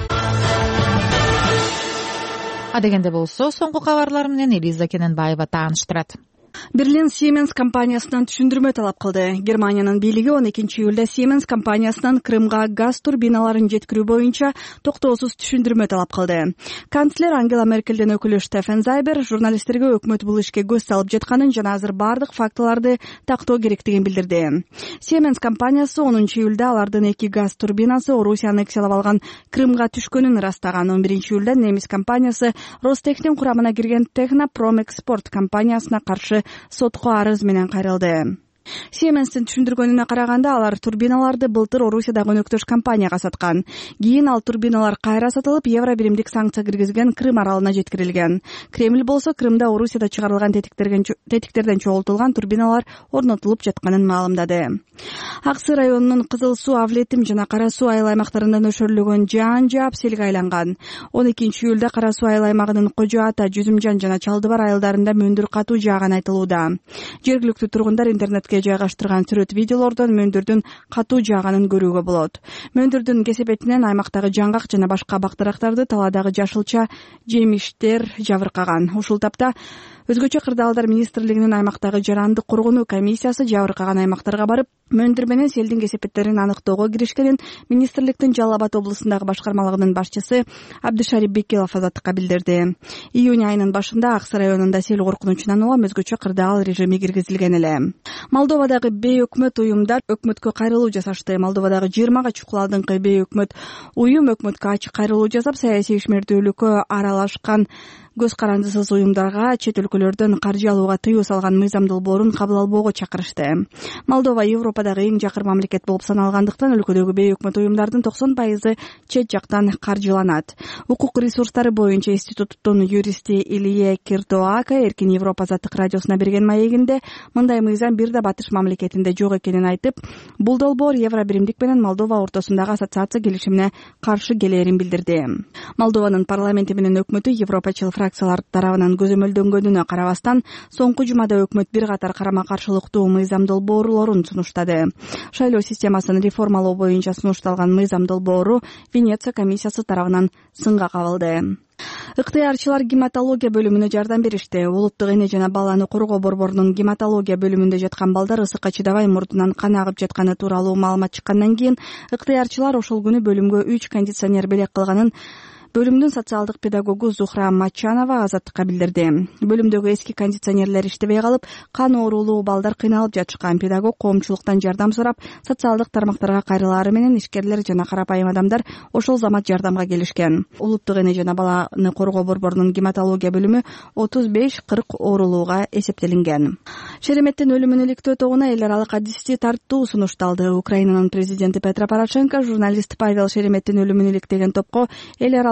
Адегенде болсо, соңку кабарлар менен Элиза Кененбаева тааныштырат. Берлин Siemens компаниясынан түшүндүрмө талап кылды. Германиянын бийлиги он экинчи июлда Siemens компаниясынан Крымга газ турбиналарын жеткирүү боюнча токтоосуз түшүндүрмө талап кылды. Канцлер Ангела Меркелдин өкүлү Штефен Зайбер журналисттерге өкмөт бул ишке көз салып жатканын жана азыр бардык фактыларды тактоо керектигин билдирди. Siemens компаниясы онунчу июлда алардын эки газ турбинасы Орусия аннексиялап алган Крымга түшкөнүн ырастаган. он биринчи июлда немис компаниясы Ростехтин курамына кирген Технопромэкспорт компаниясына каршы сотко арыз менен кайрылды. Siemens'in түшүндүргөнүнө караганда алар турбиналарды былтыр Орусияда өнөктөш компанияга саткан. Кийин ал турбиналар кайра сатылып, евро биримдик санкция киргизген Крым аралына жеткирилген. Кремль болсо Крымда Орусияда чыгарылган тетиктерден чогултулган турбиналар орнотулуп жатканын маалымдады. Аксы районунун Кызыл суу, Авлетим жана Кара суу айыл аймактарында нөшөрлөгөн жаан жаап селге айланган. он экинчи июлда Кара суу айыл аймагынын Кожо Ата, Жүзүмжан жана Чалдыбар айылдарында мөндүр катуу жааган айтылууда. Жергиликтүү тургундар интернетке жайгаштырган сүрөт видеолордон мөндүрдүн катуу жааганын көрүүгө болот. Мөндүрдүн кесепетинен аймактагы жаңгак жана башка бактырактарды, таладагы жашылча жемиштер жабыркаган. Ушул тапта Өзгөчө кырдаалдар министрлигинин аймактагы жарандык коргонуу комиссиясы жабыркаган аймактарга барып, мөндүр менен селдин кесепеттерин аныктоого киришкенин министрликтин Жалал Абад облусундагы башкармалыгынын башчысы Абдышарип Бекилов Азаттыкка билдирди. Июнь айынын башында Аксы районунда сел коркунучунан улам өзгөчө кырдаал режими киргизилген эле. Молдовадагы бейөкмөт уюмдар өкмөткө кайрылуу жасашты. Молдовадагы жыйырмага чукул алдыңкы бейөкмөт уюм өкмөткө ачык кайрылуу жасап, саясий ишмердүүлүккө аралашкан көз карандысыз уюмдарга чет өлкөлөрдөн каржы алууга тыюу салган мыйзам долбоорун кабыл албоого чакырышты. Молдова Европадагы эң жакыр мамлекет болуп саналгандыктан өлкөдөгү бейөкмөт уюмдардын токсон пайызы чет жактан каржыланат. Укук ресурстары боюнча институттун юристи Илье Киртоака Эркин Европа Азаттык радиосуна берген маегинде мындай мыйзам бир да батыш мамлекетинде жок экенин айтып, бул долбоор евро биримдик менен Молдова ортосундагы ассоциация келишимине каршы келээрин билдирди. Молдованын парламенти менен өкмөтү европачыл фракциялар тарабынан көзөмөлдөнгөнүнө карабастан, соңку жумада өкмөт бир катар карама каршылыктуу мыйзам долбоорлорун сунуштады. Шайлоо системасын реформалоо боюнча сунушталган мыйзам долбоору Венеция комиссиясы тарабынан сынга кабылды. Ыктыярчылар гематология бөлүмүнө жардам беришти. Улуттук эне жана баланы коргоо борборунун гематология бөлүмүндө жаткан балдар ысыкка чыдабай мурдунан кан агып жатканы тууралуу маалымат чыккандан кийин ыктыярчылар ошол күнү бөлүмгө үч кондиционер белек кылганын бөлүмдүн социалдык педагогу Зухра Мачанова Азаттыкка билдирди. Бөлүмдөгү эски кондиционерлер иштебей калып, кан оорулуу балдар кыйналып жатышкан. Педагог коомчулуктан жардам сурап, социалдык тармактарга кайрылаары менен ишкерлер жана карапайым адамдар ошол замат жардамга келишкен. Улуттук эне жана баланы коргоо борборунун гематология бөлүмү отуз беш кырк оорулууга эсептелинген. Шереметтин өлүмүн иликтөө тобуна эл аралык адисти тартуу сунушталды. Украинанын президенти Петро Порошенко журналист Павел Шереметтин өлүмүн иликтеген топко эл аралык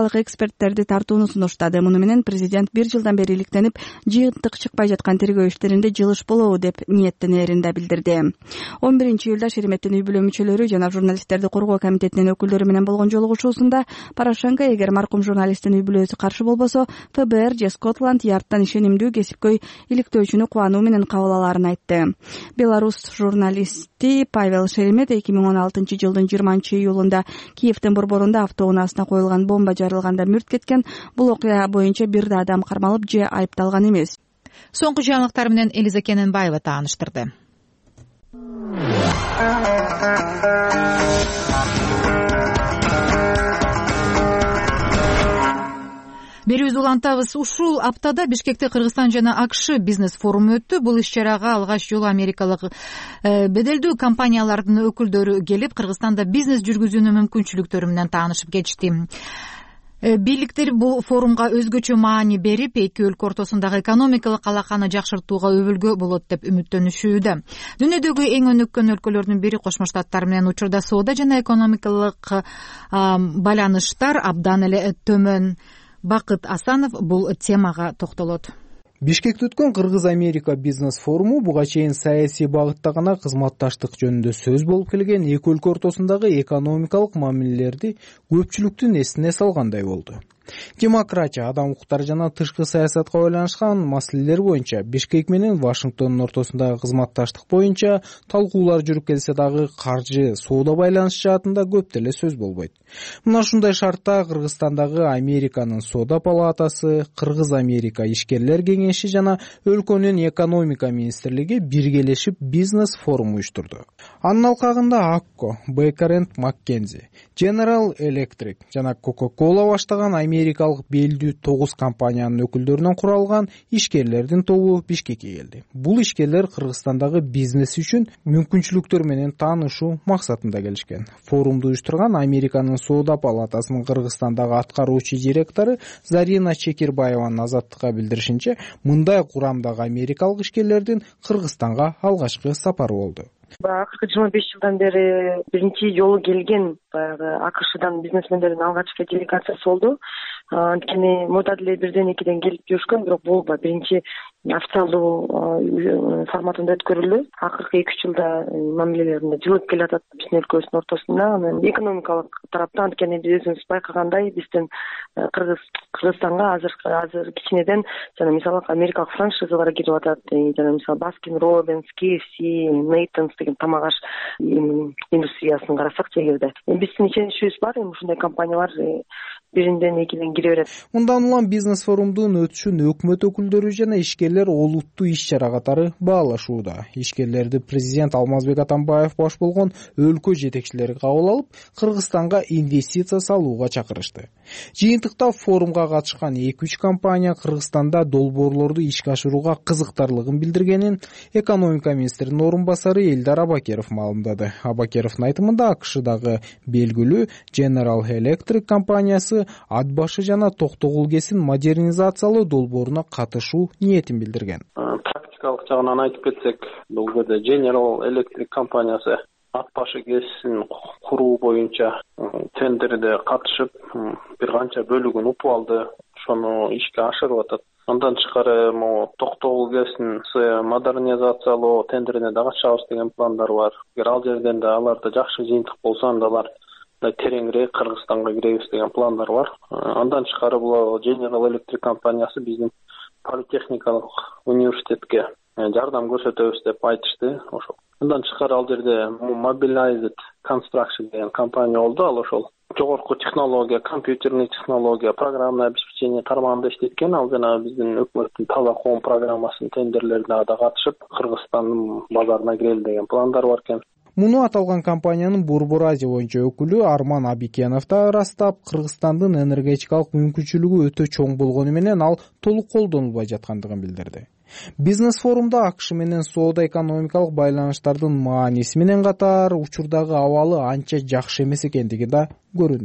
америкалык эксперттерди тартууну сунуштады. Муну менен президент бир жылдан бери иликтенип, жыйынтык чыкпай жаткан тергөө иштеринде жылыш болобу деп ниеттенерин да билдирди. он биринчи июлда Шереметтин үй бүлө мүчөлөрү жана журналисттерди коргоо комитетинин өкүлдөрү менен болгон жолугушуусунда Порошенко эгер маркум журналисттин үй бүлөсү каршы болбосо, эф бэ эр же Скотланд Ярдтан ишенимдүү кесипкөй иликтөөчүнү кубануу менен кабыл алаарын айтты. Беларусь журналисти Павел Шеремет эки миң он алтынчы жылдын жыйырманчы июлунда Киевдин борборунда автоунаасына коюлган бомба жарылганда мүрт кеткен. Бул окуя боюнча бир да адам кармалып же айыпталган эмес. Соңку жаңылыктар менен Элиза Кененбаева тааныштырды. Берүүбүздү улантабыз. Ушул аптада Бишкекте Кыргызстан жана АКШ бизнес форуму өттү. Бул иш-чарага алгач жолу америкалык беделдүү компаниялардын өкүлдөрү келип, Кыргызстанда бизнес жүргүзүүнүн мүмкүнчүлүктөрү менен таанышып кетишти. Бийликтер бул форумга өзгөчө маани берип, эки өлкө ортосундагы экономикалык алаканы жакшыртууга өбөлгө болот деп үмүттөнүшүүдө. Дүйнөдөгү эң өнүккөн өлкөлөрдүн бири Кошмо Штаттар менен учурда соода жана экономикалык байланыштар абдан эле төмөн. Бакыт Асанов бул темага токтолот. Бишкекте өткөн Кыргыз-Америка бизнес форуму буга чейин саясий багытта гана кызматташтык жөнүндө сөз болуп келген эки өлкө ортосундагы экономикалык мамилелерди көпчүлүктүн эсине салгандай болду. Демократия, адам укуктары жана тышкы саясатка байланышкан маселелер боюнча Бишкек менен Вашингтондун ортосундагы кызматташтык боюнча талкуулар жүрүп келсе дагы каржы, соода байланышы жаатында көп деле сөз болбойт. Мына ушундай шартта Кыргызстандагы Американын соода палатасы, Кыргыз-Америка ишкерлер кеңеши жана өлкөнүн экономика министрлиги биргелешип бизнес форум уюштурду. Анын алкагында Акко, Бейкер энд Маккензи, General Electric жана Coca-Cola баштаган америкалык белдүү тогуз компаниянын өкүлдөрүнөн куралган ишкерлердин тобу Бишкекке келди. Бул ишкерлер Кыргызстандагы бизнес үчүн мүмкүнчүлүктөр менен таанышуу максатында келишкен. Форумду уюштурган Американын соода палатасынын Кыргызстандагы аткаруучу директору Зарина Чекирбаеванын Азаттыкка билдиришинче, мындай курамдагы америкалык ишкерлердин Кыргызстанга алгачкы сапары болду. Акыркы жыйырма беш жылдан бери биринчи жолу келген баягы АКШдан бизнесмендердин алгачкы делегациясы болду. Анткени мода деле бирден экиден келип жүрүшкөн, бирок бул биринчи официалдуу форматында өткөрүлдү. Акыркы эки үч жылда мамилелеринде жылып келе атат биздин өлкөбүздүн ортосунда. Анан экономикалык тараптан анткени биз өзүбүз байкагандай биздин Кыргыз Кыргызстанга азыр азыр кичинеден жана мисалы америкалык франшизалар кирип атат. Жана мисалы Баскин Роббинс, Кей эф си, Нейтонс деген тамак аш индустриясын карасак чегирде. Биздин ишеничибиз бар, эми ушундай компаниялар биринден экиден кире берет. Мындан улам бизнес форумдун өтүшүн өкмөт өкүлдөрү жана ишкерлер олуттуу иш-чара катары баалашууда. Ишкерлерди президент Алмазбек Атамбаев баш болгон өлкө жетекчилери кабыл алып, Кыргызстанга инвестиция салууга чакырышты. Жыйынтыкта форумга катышкан эки үч компания Кыргызстанда долбоорлорду ишке ашырууга кызыктарлыгын билдиргенин экономика министринин орун басары Элдар Абакеров маалымдады. Абакеровдун айтымында АКШдагы белгилүү General Electric компаниясы ат башы жана Токтогул кесин модернизациялоо долбооруна катышуу ниетин билдирген. Практикалык жагынан айтып кетсек, бул жерде General Electric компаниясы ат башы кесин куруу боюнча тендерде катышып, бир канча бөлүгүн упуп алды, ошону ишке ашырып атат. Андан тышкары могу Токтогул кесин модернизациялоо тендерине да катышабыз деген пландар бар. Эгер ал жерден да аларда жакшы жыйынтык болсо, анда алар тереңирээк Кыргызстанга киребиз деген пландар бар. Андан тышкары бул General Electric компаниясы биздин политехникалык университетке жардам көрсөтөбүз деп айтышты. Ошол. Андан тышкары ал жерде Mobilized Construction деген компания болду. Ал ошол жогорку технология, компьютерный технология, программное обеспечение тармагында иштеткен. Ал жана биздин өкмөттүн таза коом программасынын тендерлерине да катышып, Кыргызстандын базарына кирели деген пландар бар экен. Муну аталган компаниянын Борбор Азия боюнча өкүлү Арман Абикенов да ырастап, Кыргызстандын энергетикалык мүмкүнчүлүгү өтө чоң болгону менен ал толук колдонулбай жаткандыгын билдирди. Бизнес форумда АКШ менен соода экономикалык байланыштардын мааниси менен катар учурдагы абалы анча жакшы эмес экендиги да көрүндү.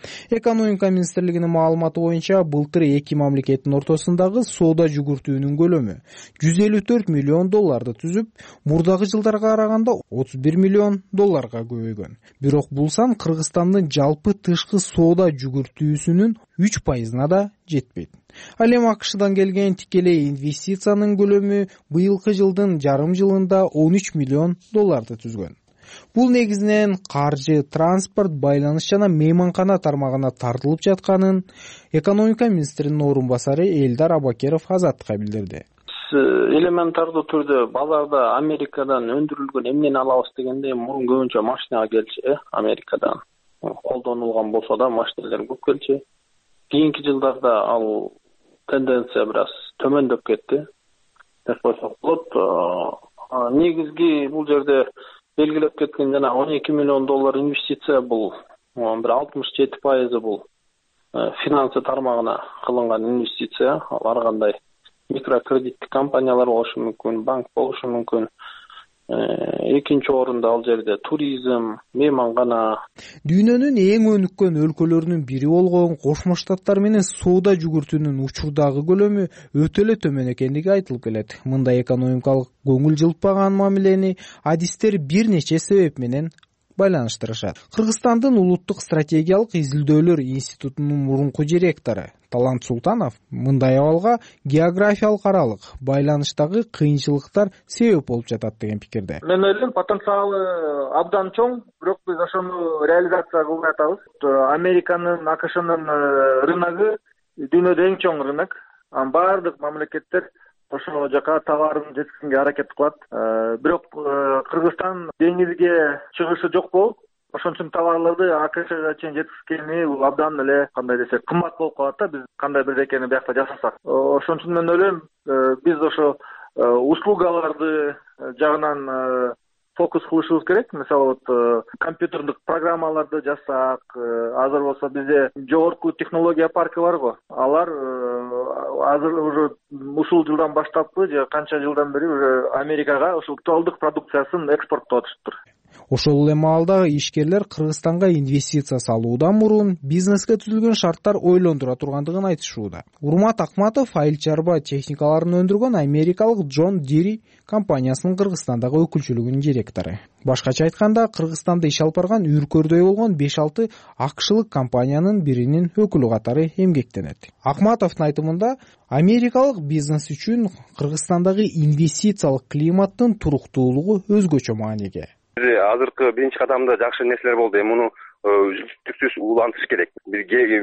Экономика министрлигинин маалыматы боюнча былтыр эки мамлекеттин ортосундагы соода жүгүртүүнүн көлөмү жүз элүү төрт миллион долларды түзүп, мурдагы жылдарга караганда отуз бир миллион долларга көбөйгөн. Бирок бул сан Кыргызстандын жалпы тышкы соода жүгүртүүсүнүн үч пайызына да жетпейт. Ал эми АКШдан келген тикелей инвестициянын көлөмү быйылкы жылдын жарым жылында он үч миллион долларды түзгөн. Бул негизинен каржы, транспорт, байланыш жана мейманкана тармагына тартылып жатканын экономика министринин орун басары Элдар Абакеров Азаттыкка билдирди. Элементардуу түрдө базарда Америкадан өндүрүлгөн эмнени алабыз дегенде мурун көбүнчө машинага келчү, э, Америкадан колдонулган болсо да машиналар көп келчү. Кийинки жылдарда ал тенденция бир аз төмөндөп кетти деп койсок болот. Негизги бул жерде белгилеп кеткен жана он эки миллион доллар инвестиция бул бир алтымыш жети пайызы бул финансы тармагына кылынган инвестиция. Ал ар кандай микрокредиттик компаниялар болушу мүмкүн, банк болушу мүмкүн. Экинчи орунда ал жерде туризм, мейманкана. Дүйнөнүн эң өнүккөн өлкөлөрүнүн бири болгон Кошмо Штаттар менен соода жүгүртүүнүн учурдагы көлөмү өтө эле төмөн экендиги айтылып келет. Мындай экономикалык көңүл жылытпаган мамилени адистер бир нече себеп менен байланыштырышат. Кыргызстандын улуттук стратегиялык изилдөөлөр институтунун мурунку директору Талант Султанов мындай абалга географиялык аралык байланыштагы кыйынчылыктар себеп болуп жатат деген пикирде. Мен ойлойм, потенциалы абдан чоң, бирок биз ошону реализация кылбай атабыз. Американын, АКШнын рыногу дүйнөдө эң чоң рынок. Баардык мамлекеттер ошол жака товарын жеткизүүгө аракет кылат. Бирок Кыргызстан деңизге чыгышы жок болуп, ошон үчүн товарларды АКШга чейин жеткизгени бул абдан эле кандай десек кымбат болуп калат да, биз кандай бир нерсени биякта жасасак. Ошон үчүн мен ойлойм, биз ошо услугаларды жагынан фокус кылышыбыз керек. Мисалы, вот компьютердик программаларды жасасак, азыр болсо бизде жогорку технология паркы бар го. Алар азыр уже ушул жылдан баштаппы, же канча жылдан бери уже Америкага ушул тоолдук продукциясын экспорттоп атышыптыр. Ошол эле маалда ишкерлер Кыргызстанга инвестиция салуудан мурун бизнеске түзүлгөн шарттар ойлондура тургандыгын айтышууда. Урмат Акматов айыл чарба техникаларын өндүргөн америкалык Джон Дири компаниясынын Кыргызстандагы өкүлчүлүгүнүн директору. Башкача айтканда, Кыргызстанда иш алып барган үркөрдөй болгон беш алты акшылык компаниянын биринин өкүлү катары эмгектенет. Акматовдун айтымында, америкалык бизнес үчүн Кыргызстандагы инвестициялык климаттын туруктуулугу өзгөчө мааниге. Азыркы биринчи кадамда жакшы нерселер болду. Эми муну үздүктүксүз улантыш керек. Бир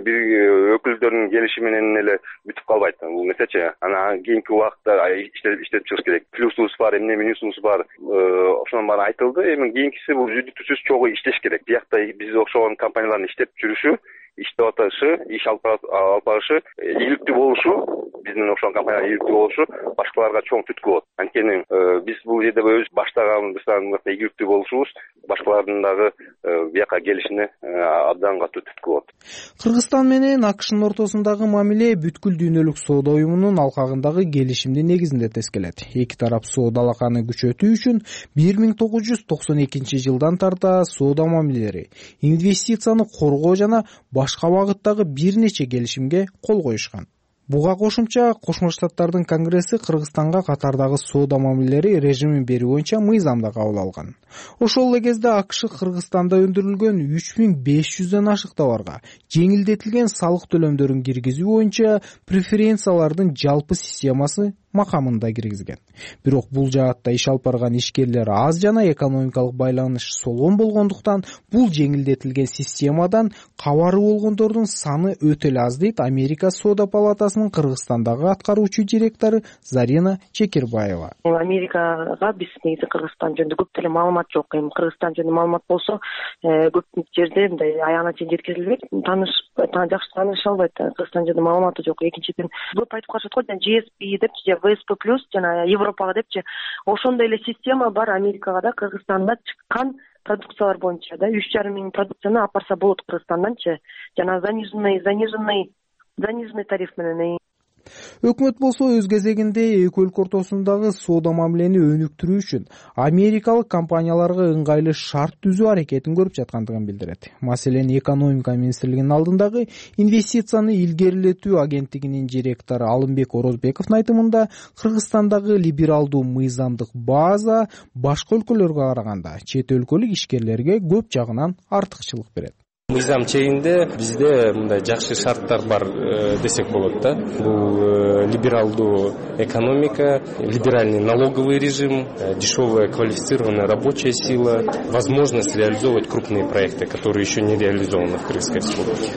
бир өкүлдөрдүн келиши менен эле бүтүп калбайт. Бул нерсечи, анан кийинки убакытта иштелип иштелип чыгыш керек. Плюсубуз бар, эмне минусубуз бар. Ошонун баары айтылды. Эми кийинкиси бул үздүктүксүз чогуу иштеш керек. Биякта биз окшогон компаниялардын иштеп жүрүшү, иштеп атышы, иш алып барышы, ийгиликтүү болушу, биздин окшогон компаниялар ийгиликтүү болушу башкаларга чоң түрткү болот. Анткени биз бул жерде өз баштаганыбыздан ийгиликтүү болушубуз башкалардын дагы бияка келишине абдан катуу түрткү болот. Кыргызстан менен АКШнын ортосундагы мамиле бүткүл дүйнөлүк соода уюмунун алкагындагы келишимдин негизинде тескелет. Эки тарап соода алаканы күчөтүү үчүн бир миң тогуз жүз токсон экинчи жылдан тарта соода мамилелери, инвестицияны коргоо жана башка багыттагы бир нече келишимге кол коюшкан. Буга кошумча Кошмо Штаттардын Конгресси Кыргызстанга катардагы соода мамилелери режимин берүү боюнча мыйзам да кабыл алган. Ошол эле кезде АКШ Кыргызстанда өндүрүлгөн үч миң беш жүздөн ашык товарга жеңилдетилген салык төлөмдөрүн киргизүү боюнча преференциялардын жалпы системасы макамында киргизген. Бирок бул жаатта иш алып барган ишкерлер аз жана экономикалык байланыш солон болгондуктан бул жеңилдетилген системадан кабары болгондордун саны өтө эле аз дейт Америка соода палатасынын Кыргызстандагы аткаруучу директору Зарина Чекирбаева. Америкага биз негизи Кыргызстан жөнүндө көп деле маалымат жок. Эми Кыргызстан жөнүндө маалымат болсо, көп жерде мындай аягына чейин жеткирилбейт. Таныш жакшы тааныша албайт. Кыргызстан жөнүндө маалыматы жок. Экинчиден, көп айтып калышат го, жи эс пи депчи, же вэ эс пэ плюс жана Европага депчи. Ошондой эле система бар Америкага да, Кыргызстанда чыккан продукциялар боюнча да үч жарым миң продукцияны алып барса болот Кыргызстанданчы. Жана заниженный заниженный заниженный тариф менен. Өкмөт болсо өз кезегинде эки өлкө ортосундагы соода мамилени өнүктүрүү үчүн америкалык компанияларга ыңгайлуу шарт түзүү аракетин көрүп жаткандыгын билдирет. Маселен, экономика министрлигинин алдындагы инвестицияны илгерилетүү агенттигинин директору Алымбек Орозбековдун айтымында, Кыргызстандагы либералдуу мыйзамдык база башка өлкөлөргө караганда чет өлкөлүк ишкерлерге көп жагынан артыкчылык берет. Мыйзам чегинде бизде мындай жакшы шарттар бар десек болот да. Бул либералдуу экономика, либеральный налоговый режим, дешевая квалифицированная рабочая сила, возможность реализовывать крупные проекты, которые еще не реализованы в Кыргызской республике.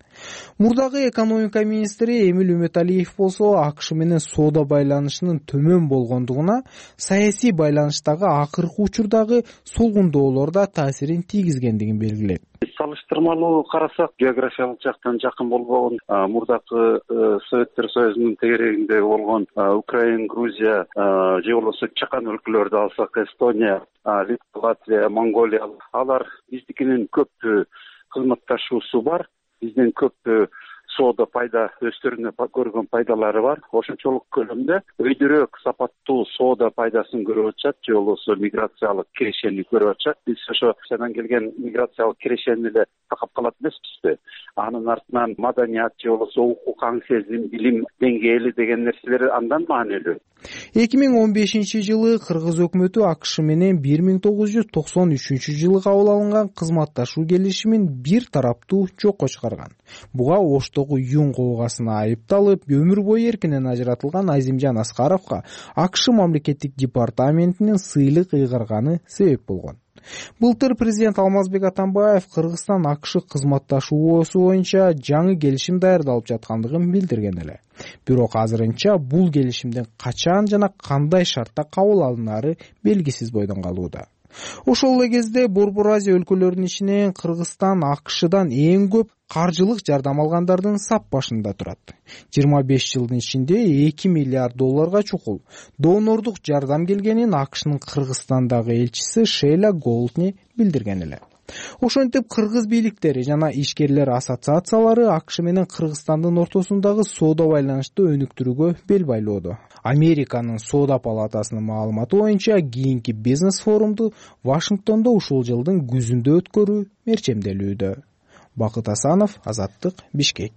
Мурдагы экономика министри Эмиль Үмөталиев болсо АКШ менен соода байланышынын төмөн болгондугуна, саясий байланыштагы акыркы учурдагы солгундоолордо таасирин тийгизгендигин белгилейт. Салыштырмалуу карасак, географиялык жактан жакын болгон, мурдакы Советтер Союзунун тегерегинде болгон Украина, Грузия же болбосо чакан өлкөлөрдү алсак, Эстония, Литва, Латвия, Монголия, алар биздикинин көп кызматташуусу бар. Биздин көп соода пайда өстөрүнө көргөн пайдалары бар. Ошончолук көлөмдө өйдөрөөк сапаттуу соода пайдасын көрүп атышат, же болбосо миграциялык кирешени көрүп атышат. Биз ошо сенен келген миграциялык кирешени эле такап калат эмеспизби? Анын артынан маданият же болбосо укук, аң сезим, билим деңгээли деген нерселер андан маанилүү. эки миң он бешинчи жылы Кыргыз өкмөтү АКШ менен бир миң тогуз жүз токсон үчүнчү жылы кабыл алынган кызматташуу келишимин бир тараптуу жокко чыгарган. Буга Оштогу Юн коогасына айыпталып, өмүр бою эркинен ажыратылган Азимжан Аскаровго АКШ мамлекеттик департаментинин сыйлык ыйгарганы себеп болгон. Былтыр президент Алмазбек Атамбаев Кыргызстан АКШ кызматташуусу боюнча жаңы келишим даярдалып жаткандыгын билдирген эле. Бирок азырынча бул келишимдин качан жана кандай шартта кабыл алынары белгисиз бойдон калууда. Ошол эле кезде Борбор Азия өлкөлөрүнүн ичинен Кыргызстан АКШдан эң көп каржылык жардам алгандардын сап башында турат. жыйырма беш жылдын ичинде эки миллиард долларга чукул донордук жардам келгенин АКШнын Кыргызстандагы элчиси Шейла Голдни билдирген эле. Ошентип кыргыз бийликтери жана ишкерлер ассоциациялары АКШ менен Кыргызстандын ортосундагы соода байланышты өнүктүрүүгө бел байлоодо. Американын соода палатасынын маалыматы боюнча кийинки бизнес форумду Вашингтондо ушул жылдын күзүндө өткөрүү мерчемделүүдө. Бакыт Асанов, Азаттык, Бишкек.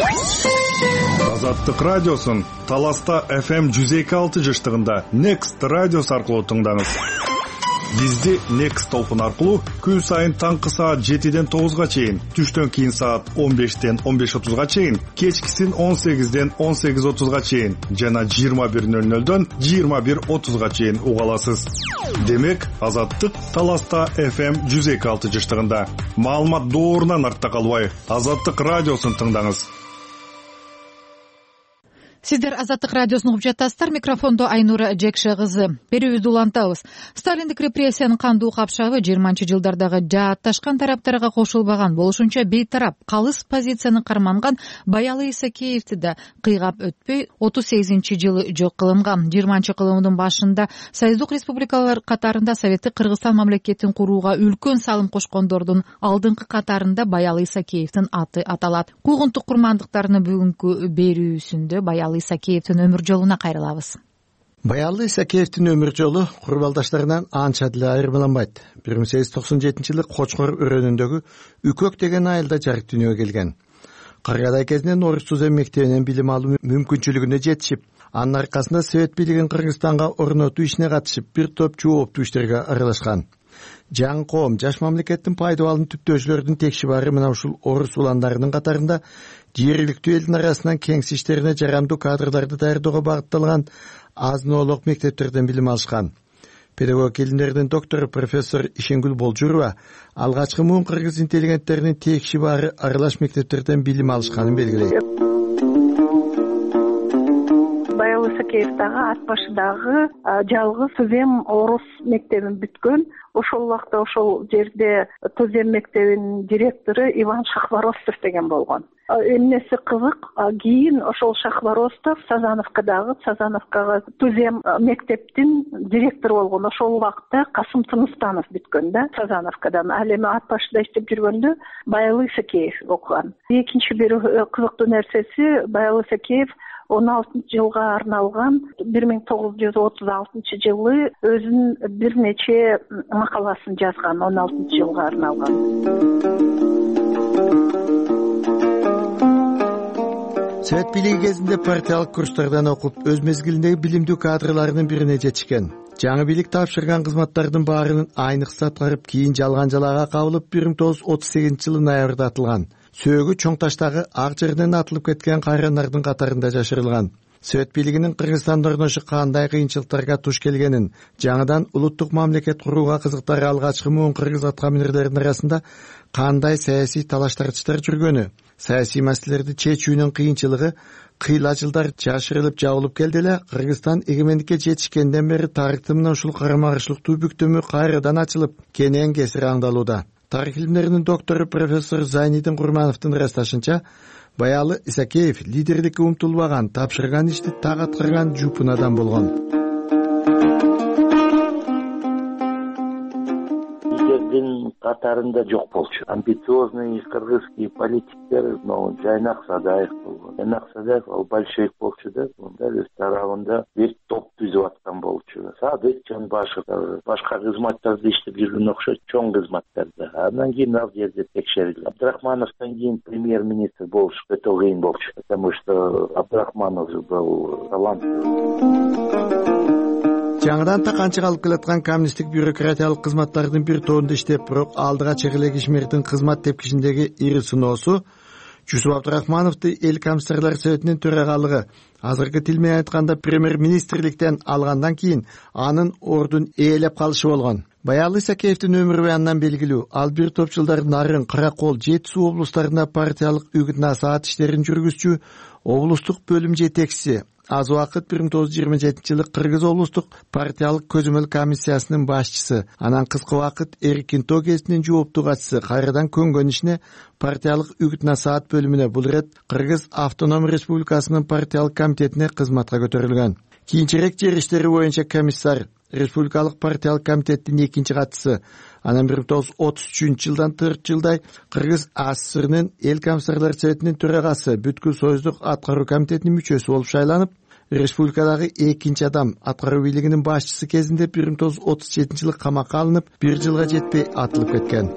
Азаттык радиосун Таласта эф эм жүз эки алты жыштыгында Next радиос аркылуу тыңдаңыз. Бизди Next толкун аркылуу күн сайын таңкы саат жетиден тогузга чейин, түштөн кийин саат он бештен он беш отузга чейин, кечкисин он сегизден он сегиз отузга чейин жана жыйырма бир нөл нөлдөн жыйырма бир отузга чейин уга аласыз. Демек, Азаттык Таласта эф эм жүз эки алты жыштыгында. Маалымат доорунан артта калбай, Азаттык радиосун тыңдаңыз. Сиздер Азаттык радиосун угуп жатасыздар. Микрофондо Айнура Жекше кызы. Берүүбүздү улантабыз. Сталиндик репрессиянын кандуу капшабы жыйырманчы жылдардагы жаатташкан тараптарга кошулбаган болушунча бейтарап калыс позицияны карманган Баялый Исакеевди да кыйгап өтпөй отуз сегизинчи жылы жок кылынган. жыйырманчы кылымдын башында Союздук республикалар катарында Советтик Кыргызстан мамлекетин курууга үлкөн салым кошкондордун алдыңкы катарында Баялый Исакеевдин аты аталат. Куугунтук курмандыктарынын бүгүнкү берүүсүндө Баялый Исакеевдин өмүр жолуна кайрылабыз. Баялый Исакеевдин өмүр жолу курбалдаштарынан анча деле айырмаланбайт. бир миң сегиз жүз токсон жетинчи жылы Кочкор өрөөнүндөгү Үкөк деген айылда жарык дүйнөгө келген. Каргадай кезинен Орус Сузем мектебинен билим алуу мүмкүнчүлүгүнө жетишип, анын аркасында Совет бийлигин Кыргызстанга орнотуу ишине катышып, бир топ жооптуу иштерге аралашкан. Жаңы коом, жаш мамлекеттин пайдабалын түптөөчүлөрдүн текшибары мына ушул орус уландарынын катарында жергиликтүү элдин арасынан кеңси иштерине жарамдуу кадрларды даярдоого багытталган азын-оолук мектептерден билим алышкан. Педагог илимдердин доктору профессор Ишенгүл Болжурова алгачкы муун кыргыз интеллигенттеринин текшибары аралаш мектептерден билим алышканын белгилейт. Баялый Исакеев дагы ат башындагы жалгыз Тузем орус мектебин бүткөн. Ошол убакта ошол жерде Тузем мектебинин директору Иван Шахворостов деген болгон. Эмнеси кызык, кийин ошол Шахворостов Сазановкадагы Сазановкага Тузем мектептин директору болгон. Ошол убакта Касым Тыныстанов бүткөн да Сазановкадан. Ал эми ат башында иштеп жүргөндө Баялый Исакеев окуган. Экинчи бир кызыктуу нерсеси, Баялый Исакеев он алтынчы жылга арналган бир миң тогуз жүз отуз алтынчы жылы өзүнүн бир нече макаласын жазган, он алтынчы жылга арналган. Совет бийлиги кезинде партиялык курстардан окуп, өз мезгилиндеги билимдүү кадрларынын бирине жетишкен. Жаңы бийлик тапшырган кызматтардын баарынын айныкса аткарып, кийин жалган жалаага кабылып бир миң тогуз жүз отуз сегизинчи жылы ноябрда атылган. Сөөгү чоң таштагы ак жерден атылып кеткен кайрандардын катарында жашырылган. Совет бийлигинин Кыргызстанда орношо кандай кыйынчылыктарга туш келгенин, жаңыдан улуттук мамлекет курууга кызыктары алгачкы муун кыргыз аткаминерлеринин арасында кандай саясий талаш-тартыштар жүргөнү, саясий маселелерди чечүүнүн кыйынчылыгы кыйла жылдар жашырылып жабылып келди эле Кыргызстан эгемендикке жетишкенден бери тарыхты мына ушул карама-каршылыктуу бүктөмү кайрадан ачылып, кенен кесири аңдалууда. Тарых илимдеринин доктору профессор Зайнидин Курмановдун ырасташынча, Баялы Исакеев лидерликке умтулбаган, тапшырган ишти так аткарган жупун адам болгон. Лидердин катарында жок болчу. Амбициозный кыргызский политиктер, но Жайнак Садаев болгон. Жайнак Садаев ал большевик болчу да, мында өз тарабында бир топ түзүп аткан болчу. Садык Жанбашев башка кызматтарды иштеп жүргөн окшойт, чоң кызматтарды. Андан кийин ал жерде текшерилди. Абдрахмановдон кийин премьер-министр болуш өтө кыйын болчу, потому что Абдрахманов был таланттуу. Жаңыдан таканчык алып келаткан коммунисттик бюрократиялык кызматтардын бир тобунда иштеп, бирок алдыга чегелек ишмердин кызмат тепкичиндеги ири сыноосу Жусуп Абдрахмановду эл комиссарлар советинин төрагалыгы, азыркы тил менен айтканда премьер-министрликтен алгандан кийин анын ордун ээлеп калышы болгон. Баялы Исакеевдин өмүр баянынан белгилүү, ал бир топ жылдар Нарын, Каракол, Жети Суу облустарында партиялык үгүт-насаат иштерин жүргүзчү облустук бөлүм жетекчиси. Аз убакыт бир миң тогуз жүз жыйырма жетинчи жылы Кыргыз облустук партиялык көзөмөл комиссиясынын башчысы, анан кыска убакыт Эркинто гезитинин жооптуу катчысы, кайрадан көнгөн ишине партиялык үгүт-насаат бөлүмүнө, бул ирет Кыргыз автоном республикасынын партиялык комитетине кызматка көтөрүлгөн. Кийинчерээк жер иштери боюнча комиссар, республикалык партиялык комитеттин экинчи катчысы, анан бир миң тогуз жүз отуз үчүнчү жылдан төрт жылдай Кыргыз АССРнын эл комиссарлар советинин төрагасы, бүткүл союздук аткаруу комитетинин мүчөсү болуп шайланып, республикадагы экинчи адам аткаруу бийлигинин башчысы кезинде бир миң тогуз жүз отуз жетинчи жылы камакка алынып, бир жылга жетпей атылып кеткен.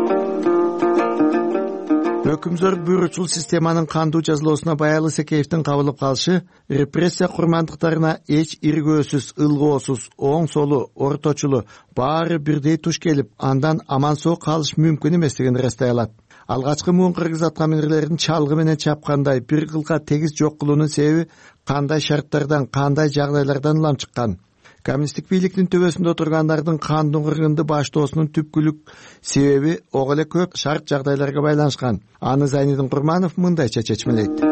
Өкүмзөр буйручул системанын кандуу жазалоосуна Баялы Исакеевдин кабылып калышы репрессия курмандыктарына эч иргөөсүз, ылгоосуз, оң солу, орточулу баары бирдей туш келип, андан аман соо калыш мүмкүн эместигин ырастай алат. Алгачкы муун кыргыз аткаминерлерин чалгы менен чапкандай бир кылка тегиз жок кылуунун себеби кандай шарттардан, кандай жагдайлардан улам чыккан? Коммунисттик бийликтин төбөсүндө отургандардын кандуу кыргынды баштоосунун түпкүлүк себеби ого эле көп шарт жагдайларга байланышкан. Аны Зайнидин Курманов мындайча чечмелейт.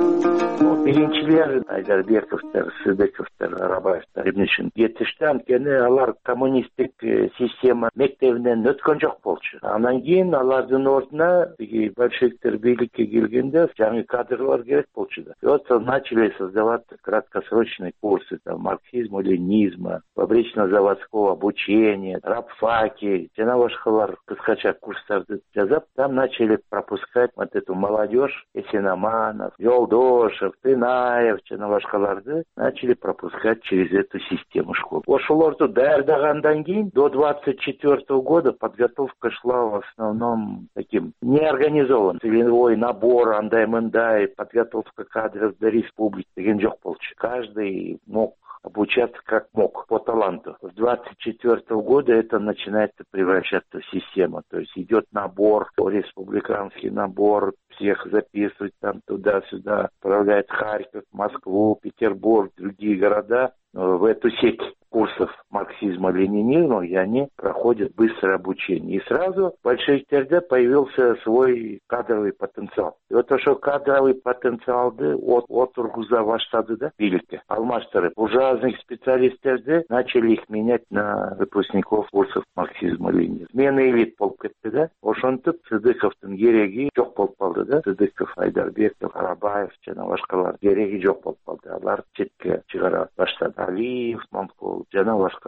Биринчилер Айдарбековдор, Сыдыковдор, Арабаевдор эмнешин жетишти, анткени алар коммунисттик система мектебинен өткөн жок болчу. Андан кийин алардын ордуна большевиктер бийликке келгенде жаңы кадрлар керек болчу да. И вот начали создавать краткосрочные курсы там марксизма, ленизма, фабрично-заводского обучения, рабфаки, жана башкалар кыскача курстарды жазап, там начали пропускать вот эту молодежь, Эсенаманов, Жолдошев, Тынаев, жана башкаларды начали пропускать через эту систему школ. Ошолорду даярдагандан кийин до двадцать четвёртого года подготовка шла в основном таким неорганизованным. Целевой набор, андай-мындай, подготовка кадров до республики деген жок болчу. Каждый мог обучаться как мог, по таланту. С двадцать четвёртого года это начинает превращаться в систему. То есть идет набор, республиканский набор, всех записывать там туда-сюда, отправляет Харьков, Москву, Петербург, другие города в эту сеть курсов марксизма-ленинизма, и они проходят быстрое обучение. И сразу в большевиктерде появился свой кадровый потенциал. И вот ошо кадровый потенциалды от отургуза баштады да бийликке алмаштырып, буржуазных специалисттерди начали их менять на выпускников курсов марксизма-ленинизма. Смена элит болуп кетти да. Ошентип Сыдыковдун кереги жок болуп калды да. Сыдыков, Айдарбеков, Арабаев жана башкалар кереги жок болуп калды. Алар четке чыгара баштады. Алиев, Манкул жана башкалар.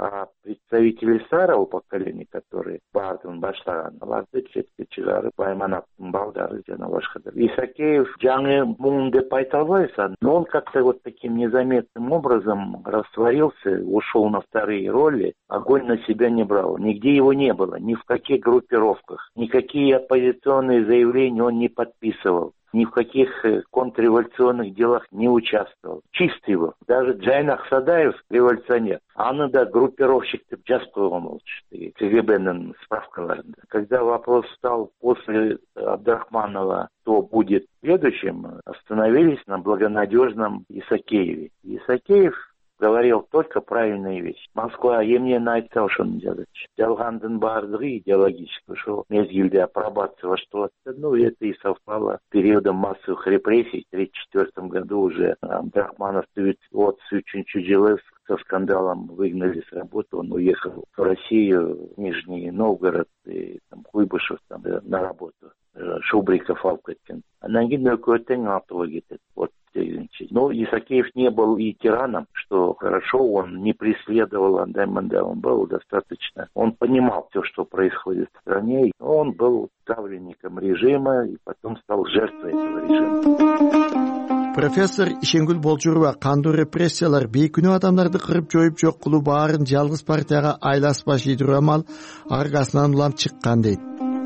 а представители старого поколения, которые бардын баштаган, аларды четке чыгарып Баймановдун балдары жана башкалар. Исакеев жаңы муун деп айта албайсың, но он как-то вот таким незаметным образом растворился, ушел на вторые роли, огонь на себя не брал. Нигде его не было, ни в каких группировках, никакие оппозиционные заявления он не подписывал. Ни в каких контрреволюционных делах не участвовал. Чистый был. Даже Джайнах Садаев, революционер, аны да группировщик деп жазып койгон болчу КГБнын справкаларында. Когда вопрос стал после Абдрахманова, кто будет следующим, остановились на благонадежном Исакееве. Исакеев говорил только правильные вещи. Москва эмнени айтса ошону жазат. Жалгандын баардыгы идеологический. Ошо мезгилде апробация башталат. Ну, это и совпало с периодом массовых репрессий. В тридцать четвёртом году уже Абдрахманов отыз үчүнчү жылы со скандалом выгнали с работы. Он уехал в Россию, в Нижний Новгород, и там, Куйбышев там, на работу. Шубриков алып кеткен. Андан кийин өкмөттүн атыбы кетет. Вот. Но Исакеев не был и тираном, что хорошо, он не преследовал андай-мандай, он был достаточно. Он понимал все, что происходит в стране. Он был ставленником режима и потом стал жертвой этого режима. Профессор Ишенгүл Болжурова кандуу репрессиялар бейкүнөө адамдарды кырып жоюп жок кылуу баарын жалгыз партияга айласпаш идирамал аргасынан улам чыккан дейт.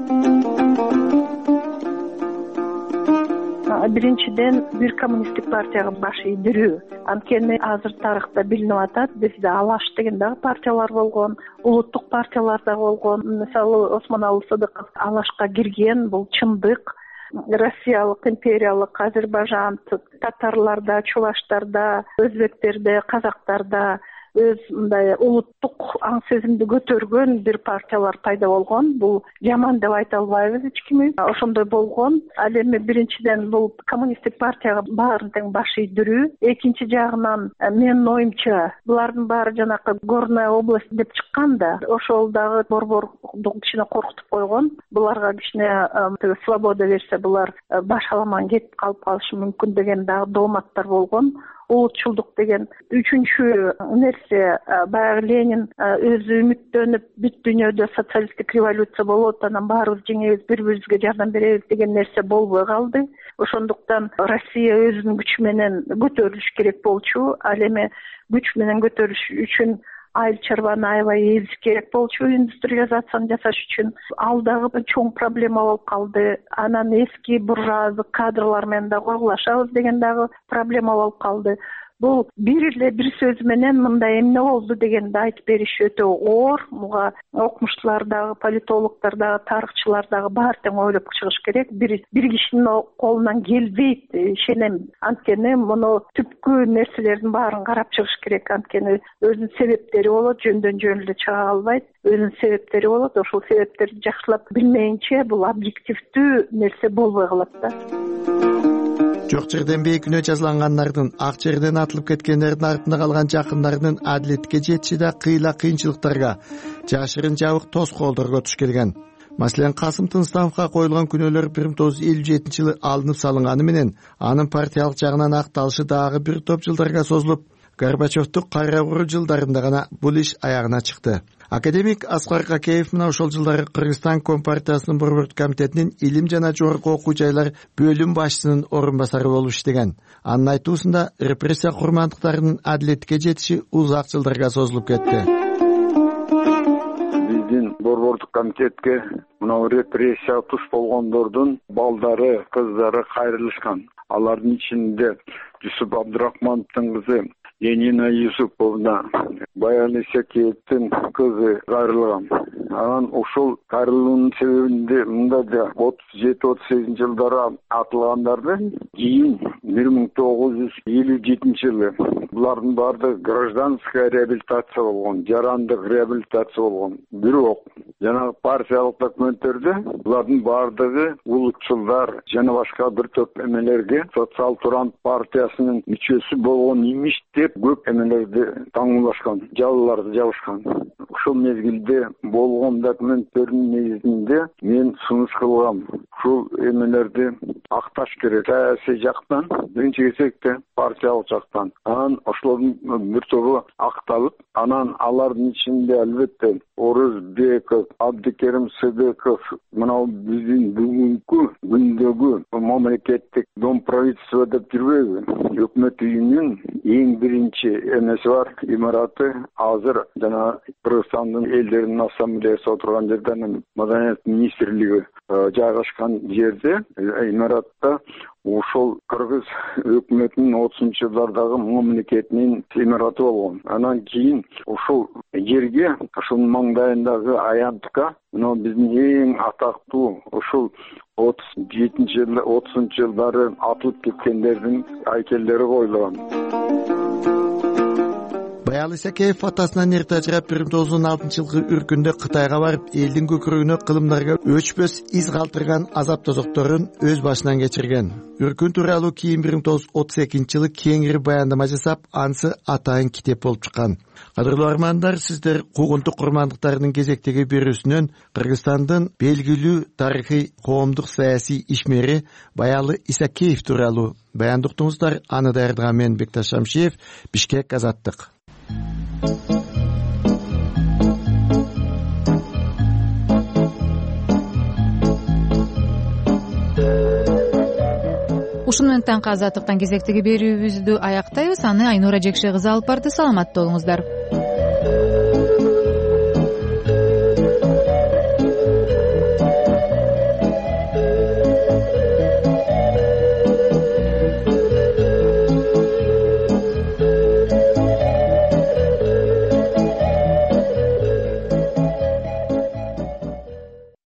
Биринчиден бир коммунисттик партияга баш ийдирүү. Анткени азыр тарыхта билинип атат, бизде Алаш деген дагы партиялар болгон, улуттук партиялар да болгон. Мисалы Осмоналы Сыдыков Алашка кирген, бул чындык. Россиялык, империялык, Азербайжан, татарларда, чуваштарда, өзбектерде, казактарда өз мындай улуттук аң сезимди көтөргөн бир партиялар пайда болгон. Бул жаман деп айта албайбыз эч кимиз. Ошондой болгон. Ал эми биринчиден бул коммунисттик партияга баарын тең баш ийдирүү. Экинчи жагынан менин оюмча булардын баары жанакы Горная область деп чыккан да, ошол дагы борборду кичине коркутуп койгон. Буларга кичине свобода берсе, булар баш аламан кетип калып калышы мүмкүн деген дагы дооматтар болгон. Улутчулдук деген үчүнчү нерсе, баягы Ленин өзү үмүттөнүп, бүт дүйнөдө социалисттик революция болот, анан баарыбыз жеңебиз, бири-бирибизге жардам беребиз деген нерсе болбой калды. Ошондуктан Россия өзүнүн күчү менен көтөрүлүш керек болчу. Ал эми күч менен көтөрүлүш үчүн айыл чарбаны аябай эзиш керек болчу, индустриализацияны жасаш үчүн. Ал дагы чоң проблема болуп калды. Анан эски буржуаздык кадрлар менен да койгулашабыз деген дагы проблема болуп калды. Бул бир эле бир сөз менен мындай эмне болду дегенди айтып бериш өтө оор. Буга окумуштуулар дагы, политологдор дагы, тарыхчылар дагы баары тең ойлоп чыгыш керек. Бир бир кишинин колунан келбейт, ишенем. Анткени муну түпкү нерселердин баарын карап чыгыш керек. Анткени өзүнүн себептери болот, жөндөн жөн эле чыга албайт. Өзүнүн себептери болот. Ошол себептерди жакшылап билмейинче бул объективдүү нерсе болбой калат да. Жок жерден бейкүнөө жазылгандардын, ак жерден атылып кеткендердин артында калган жакындарынын адилетке жетиши да кыйла кыйынчылыктарга, жашырын жабык тоскоолдорго туш келген. Маселен, Касым Тыныстановго коюлган күнөөлөр бир миң тогуз жүз элүү жетинчи жылы алынып салынганы менен, анын партиялык жагынан акталышы дагы бир топ жылдарга созулуп, Горбачевдун кайра куруу жылдарында гана бул иш аягына чыкты. Академик Аскар Какеев мына ошол жылдары Кыргызстан Компартиясынын борбордук комитетинин илим жана жогорку окуу жайлар бөлүм башчысынын орун басары болуп иштеген. Анын айтуусунда репрессия курмандыктарынын адилетке жетиши узак жылдарга созулуп кетти. Биздин борбордук комитетке мына репрессия туш болгондордун балдары, кыздары кайрылышкан. Алардын ичинде Жусуп Абдрахмановдун кызы Ленина Юсуповна, Баян Исакеевдин кызы кайрылган. Анан ошол кайрылуунун себебинде мында да отуз жети отуз сегизинчи жылдары атылгандарды кийин бир миң тогуз жүз элүү жетинчи жылы булардын баардыгы гражданская реабилитация болгон, жарандык реабилитация болгон. Бирок жанагы партиялык документтерде булардын баардыгы улутчулдар жана башка бир топ эмелерге Социал Туран партиясынын мүчөсү болгон имиш деп көп эмелерди таңуулашкан, жалаларды жабышкан. Ошол мезгилде болгон документтердин негизинде мен сунуш кылгам. ушул эмелерди акташ керек. Саясий жактан, биринчи кезекте партиялык жактан. Анан ошолордун бир тобу акталып, анан алардын ичинде албетте Орузбеков, Абдикерим Сыдыков, мына биздин бүгүнкү күндөгү мамлекеттик дом правительства деп жүрбөйбү? Өкмөт үйүнүн эң биринчи эмеси бар, имараты азыр жана Кыргызстандын элдеринин ассамблеясы отурган жерден Маданият министрлиги жайгашкан жерде, имаратта ошол кыргыз өкмөтүнүн отузунчу жылдардагы мамлекетинин имараты болгон. Анан кийин ошол жерге, ошонун маңдайындагы аянтка мына биздин эң атактуу ошол отуз жетинчи жыл отузунчу жылдары атылып кеткендердин айкелдери коюлган. Баял Исакеев атасынан эрте ажырап бир миң тогуз жүз он алтынчы жылкы үркүндө Кытайга барып, элдин көкүрөгүнө кылымдарга өчпөс из калтырган азап тозокторун өз башынан кечирген. Үркүн тууралуу кийин бир миң тогуз жүз отуз экинчи жылы кеңири баяндама жасап, анысы атайын китеп болуп чыккан. Кадырлуу армандар, сиздер куугунтук курмандыктарынын кезектеги берүүсүнөн Кыргызстандын белгилүү тарыхый коомдук саясий ишмери Баялы Исакеев тууралуу баяндыктыңыздар. Аны даярдаган мен Бекташ Шамшиев, Бишкек, Азаттык. Ушуну менен таңкы Азаттыктан кезектеги берүүбүздү аяктайбыз. Аны Айнура Жекше кызы алып барды. Саламатта болуңуздар.